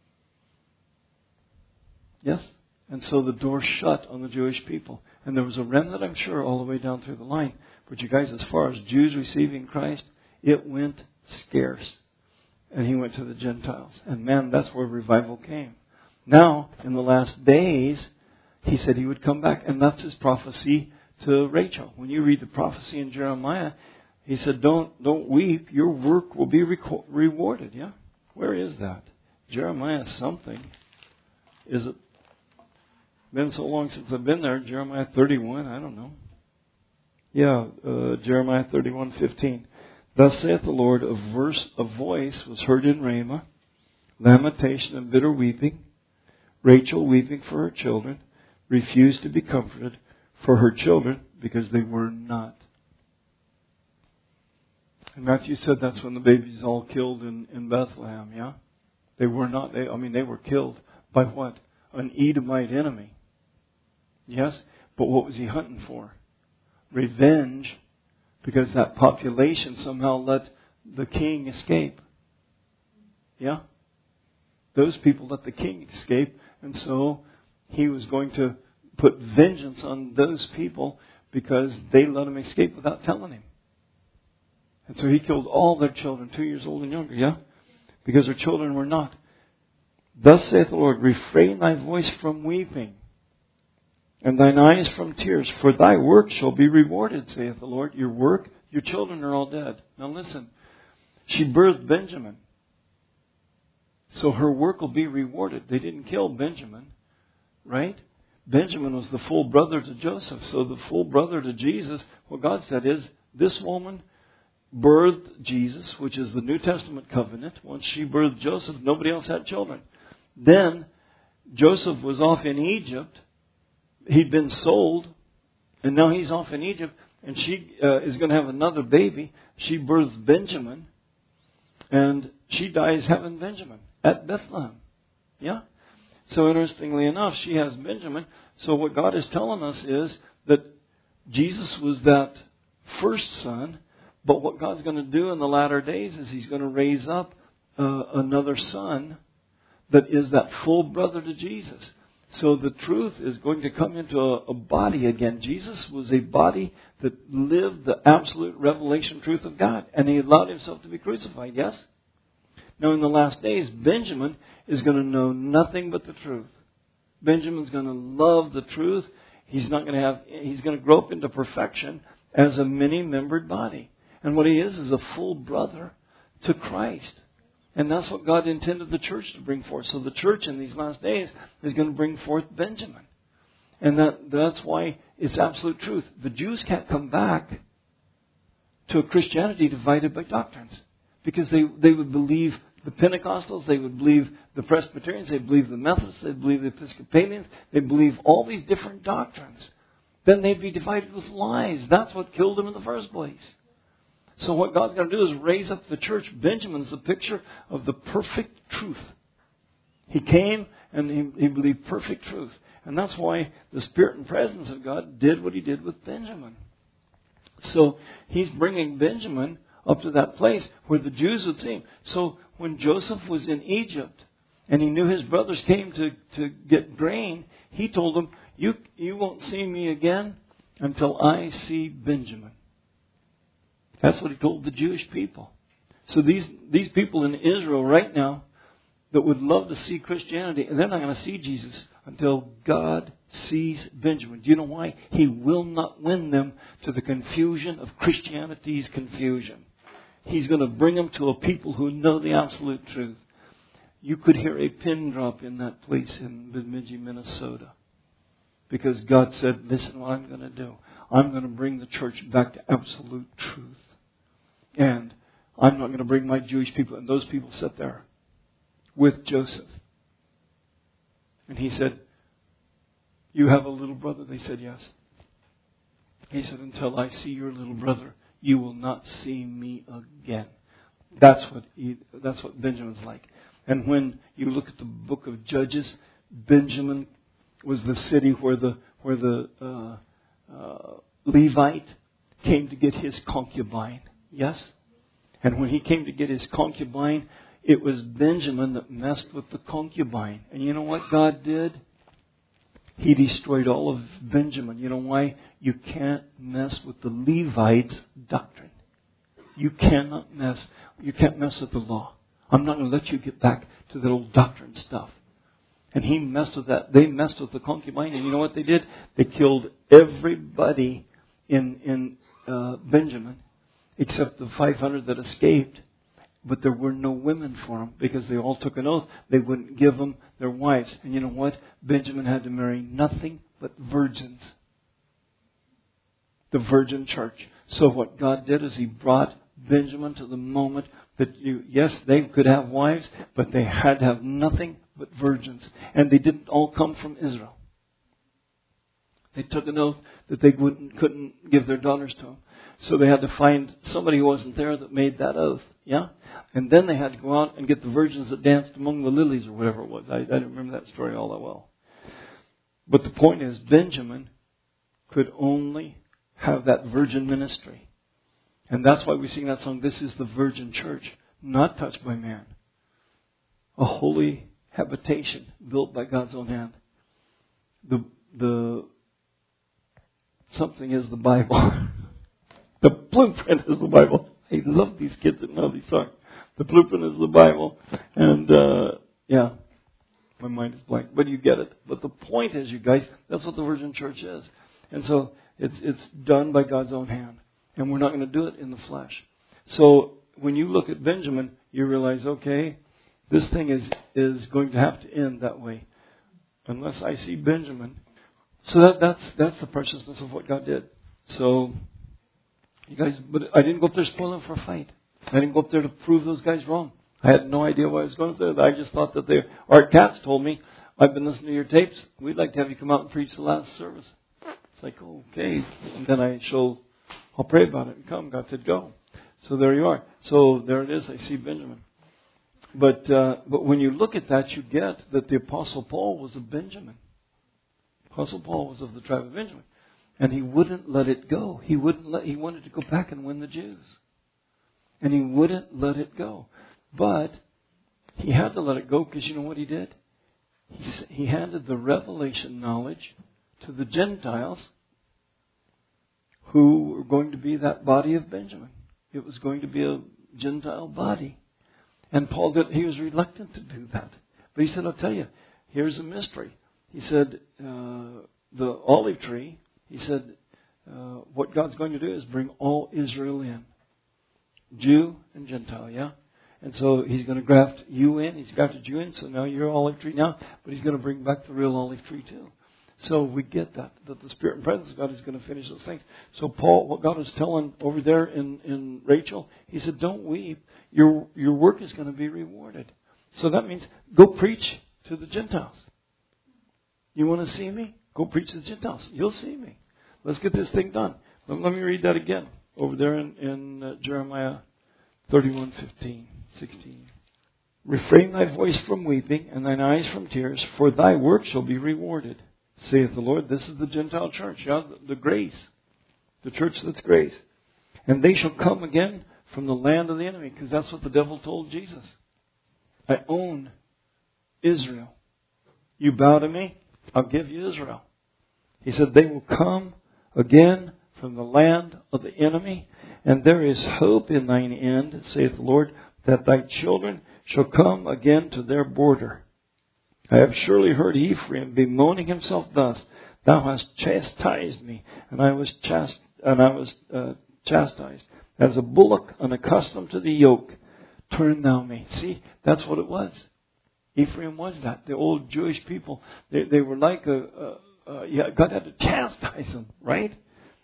Yes? And so the door shut on the Jewish people. And there was a remnant, I'm sure, all the way down through the line. But you guys, as far as Jews receiving Christ, it went scarce. And he went to the Gentiles. And man, that's where revival came. Now, in the last days, he said he would come back. And that's his prophecy to Rachel. When you read the prophecy in Jeremiah, he said, don't weep. Your work will be rewarded. Yeah? Where is that? Jeremiah something. Is it been so long since I've been there? Jeremiah 31, I don't know. Yeah, Jeremiah 31:15. Thus saith the Lord, a voice was heard in Ramah, lamentation and bitter weeping, Rachel weeping for her children, refused to be comforted for her children because they were not. And Matthew said that's when the babies all killed in Bethlehem, yeah? They were not, they were killed by what? An Edomite enemy. Yes? But what was he hunting for? Revenge, because that population somehow let the king escape. Yeah? Those people let the king escape, and so he was going to put vengeance on those people because they let him escape without telling him. And so he killed all their children, 2 years old and younger, yeah? Because their children were not. Thus saith the Lord, refrain thy voice from weeping, and thine eyes from tears, for thy work shall be rewarded, saith the Lord. Your work, your children are all dead. Now listen, she birthed Benjamin. So her work will be rewarded. They didn't kill Benjamin, right? Benjamin was the full brother to Joseph. So the full brother to Jesus, what God said is, this woman birthed Jesus, which is the New Testament covenant. Once she birthed Joseph, nobody else had children. Then Joseph was off in Egypt. He'd been sold, and now he's off in Egypt, and she is going to have another baby. She births Benjamin, and she dies having Benjamin at Bethlehem. Yeah? So interestingly enough, she has Benjamin. So what God is telling us is that Jesus was that first son, but what God's going to do in the latter days is he's going to raise up another son that is that full brother to Jesus. So the truth is going to come into a body again. Jesus was a body that lived the absolute revelation truth of God. And he allowed himself to be crucified, yes? Now in the last days, Benjamin is going to know nothing but the truth. Benjamin's going to love the truth. He's going to grow up into perfection as a many-membered body. And what he is a full brother to Christ. And that's what God intended the church to bring forth. So the church in these last days is going to bring forth Benjamin. And that's why it's absolute truth. The Jews can't come back to a Christianity divided by doctrines. Because they would believe the Pentecostals, they would believe the Presbyterians, they believe the Methodists, they believe the Episcopalians, they believe all these different doctrines. Then they'd be divided with lies. That's what killed them in the first place. So what God's going to do is raise up the church. Benjamin's the picture of the perfect truth. He came and he believed perfect truth. And that's why the Spirit and presence of God did what he did with Benjamin. So he's bringing Benjamin up to that place where the Jews would see him. So when Joseph was in Egypt and he knew his brothers came to get grain, he told them, you won't see me again until I see Benjamin. That's what he told the Jewish people. So these people in Israel right now that would love to see Christianity, and they're not going to see Jesus until God sees Benjamin. Do you know why? He will not win them to the confusion of Christianity's confusion. He's going to bring them to a people who know the absolute truth. You could hear a pin drop in that place in Bemidji, Minnesota. Because God said, listen what I'm going to do. I'm going to bring the church back to absolute truth. And I'm not going to bring my Jewish people. And those people sat there with Joseph. And he said, you have a little brother? They said, yes. He said, until I see your little brother, you will not see me again. That's what Benjamin's like. And when you look at the book of Judges, Benjamin was the city where the Levite came to get his concubine. Yes? And when he came to get his concubine, it was Benjamin that messed with the concubine. And you know what God did? He destroyed all of Benjamin. You know why? You can't mess with the Levites' doctrine. You can't mess with the law. I'm not going to let you get back to the old doctrine stuff. And he messed with that. They messed with the concubine. And you know what they did? They killed everybody in Benjamin except the 500 that escaped. But there were no women for them because they all took an oath. They wouldn't give them their wives. And you know what? Benjamin had to marry nothing but virgins. The virgin church. So what God did is he brought Benjamin to the moment that yes, they could have wives, but they had to have nothing but virgins. And they didn't all come from Israel. They took an oath that they couldn't give their daughters to him. So they had to find somebody who wasn't there that made that oath. Yeah? And then they had to go out and get the virgins that danced among the lilies or whatever it was. I don't remember that story all that well. But the point is, Benjamin could only have that virgin ministry. And that's why we sing that song, This is the Virgin Church, not touched by man. A holy habitation built by God's own hand. The something is the Bible. The blueprint is the Bible. I love these kids that know these songs. The blueprint is the Bible. And, my mind is blank. But you get it. But the point is, you guys, that's what the Virgin Church is. And so it's done by God's own hand. And we're not going to do it in the flesh. So when you look at Benjamin, you realize, okay, this thing is going to have to end that way. Unless I see Benjamin. So that's the preciousness of what God did. So, you guys, but I didn't go up there spoiling for a fight. I didn't go up there to prove those guys wrong. I had no idea why I was going there. I just thought that Art Katz told me, I've been listening to your tapes. We'd like to have you come out and preach the last service. It's like, okay. And then I'll pray about it and come. God said, go. So there you are. So there it is. I see Benjamin. But when you look at that, you get that the Apostle Paul was a Benjamin. Apostle Paul was of the tribe of Benjamin. And he wouldn't let it go. He wanted to go back and win the Jews. And he wouldn't let it go. But he had to let it go because you know what he did? He handed the revelation knowledge to the Gentiles who were going to be that body of Benjamin. It was going to be a Gentile body. And Paul he was reluctant to do that. But he said, I'll tell you, here's a mystery. He said, the olive tree, he said, what God's going to do is bring all Israel in. Jew and Gentile, yeah? And so He's going to graft you in. He's grafted you in, so now you're olive tree now. But He's going to bring back the real olive tree too. So we get that the Spirit and presence of God is going to finish those things. So Paul, what God is telling over there in Rachel, He said, don't weep. Your work is going to be rewarded. So that means go preach to the Gentiles. You want to see me? Go preach to the Gentiles. You'll see me. Let's get this thing done. Let me read that again over there in Jeremiah 31:15, 16. Refrain thy voice from weeping and thine eyes from tears, for thy work shall be rewarded, saith the Lord. This is the Gentile church, yeah? The grace. The church that's grace. And they shall come again from the land of the enemy, because that's what the devil told Jesus. I own Israel. You bow to me, I'll give you Israel. He said they will come again from the land of the enemy, and there is hope in thine end, saith the Lord, that thy children shall come again to their border. I have surely heard Ephraim bemoaning himself thus, thou hast chastised me, and I was chastised. As a bullock unaccustomed to the yoke, turn thou me. See, that's what it was. Ephraim was that. The old Jewish people, they were like God had to chastise them, right?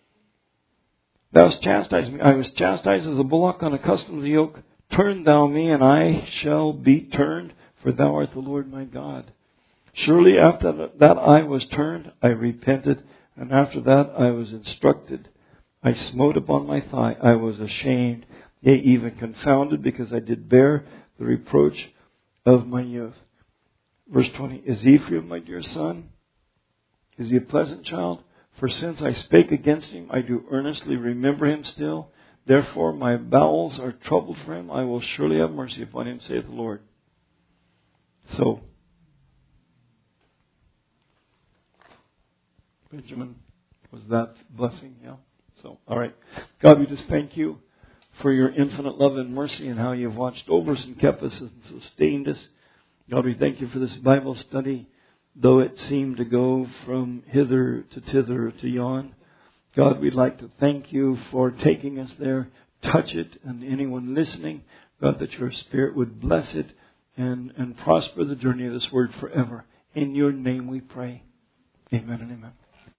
Thou hast chastised me. I was chastised as a bullock unaccustomed to the yoke. Turn thou me, and I shall be turned, for thou art the Lord my God. Surely after that I was turned, I repented, and after that I was instructed. I smote upon my thigh. I was ashamed, yea, even confounded, because I did bear the reproach of my youth. Verse 20, is Ephraim my dear son? Is he a pleasant child? For since I spake against him, I do earnestly remember him still. Therefore my bowels are troubled for him. I will surely have mercy upon him, saith the Lord. So, Benjamin, was that blessing? Yeah. So, all right. God, we just thank you for your infinite love and mercy and how you've watched over us and kept us and sustained us. God, we thank you for this Bible study, though it seemed to go from hither to thither to yon. God, we'd like to thank you for taking us there. Touch it, and anyone listening, God, that your Spirit would bless it and prosper the journey of this word forever. In your name we pray. Amen and amen.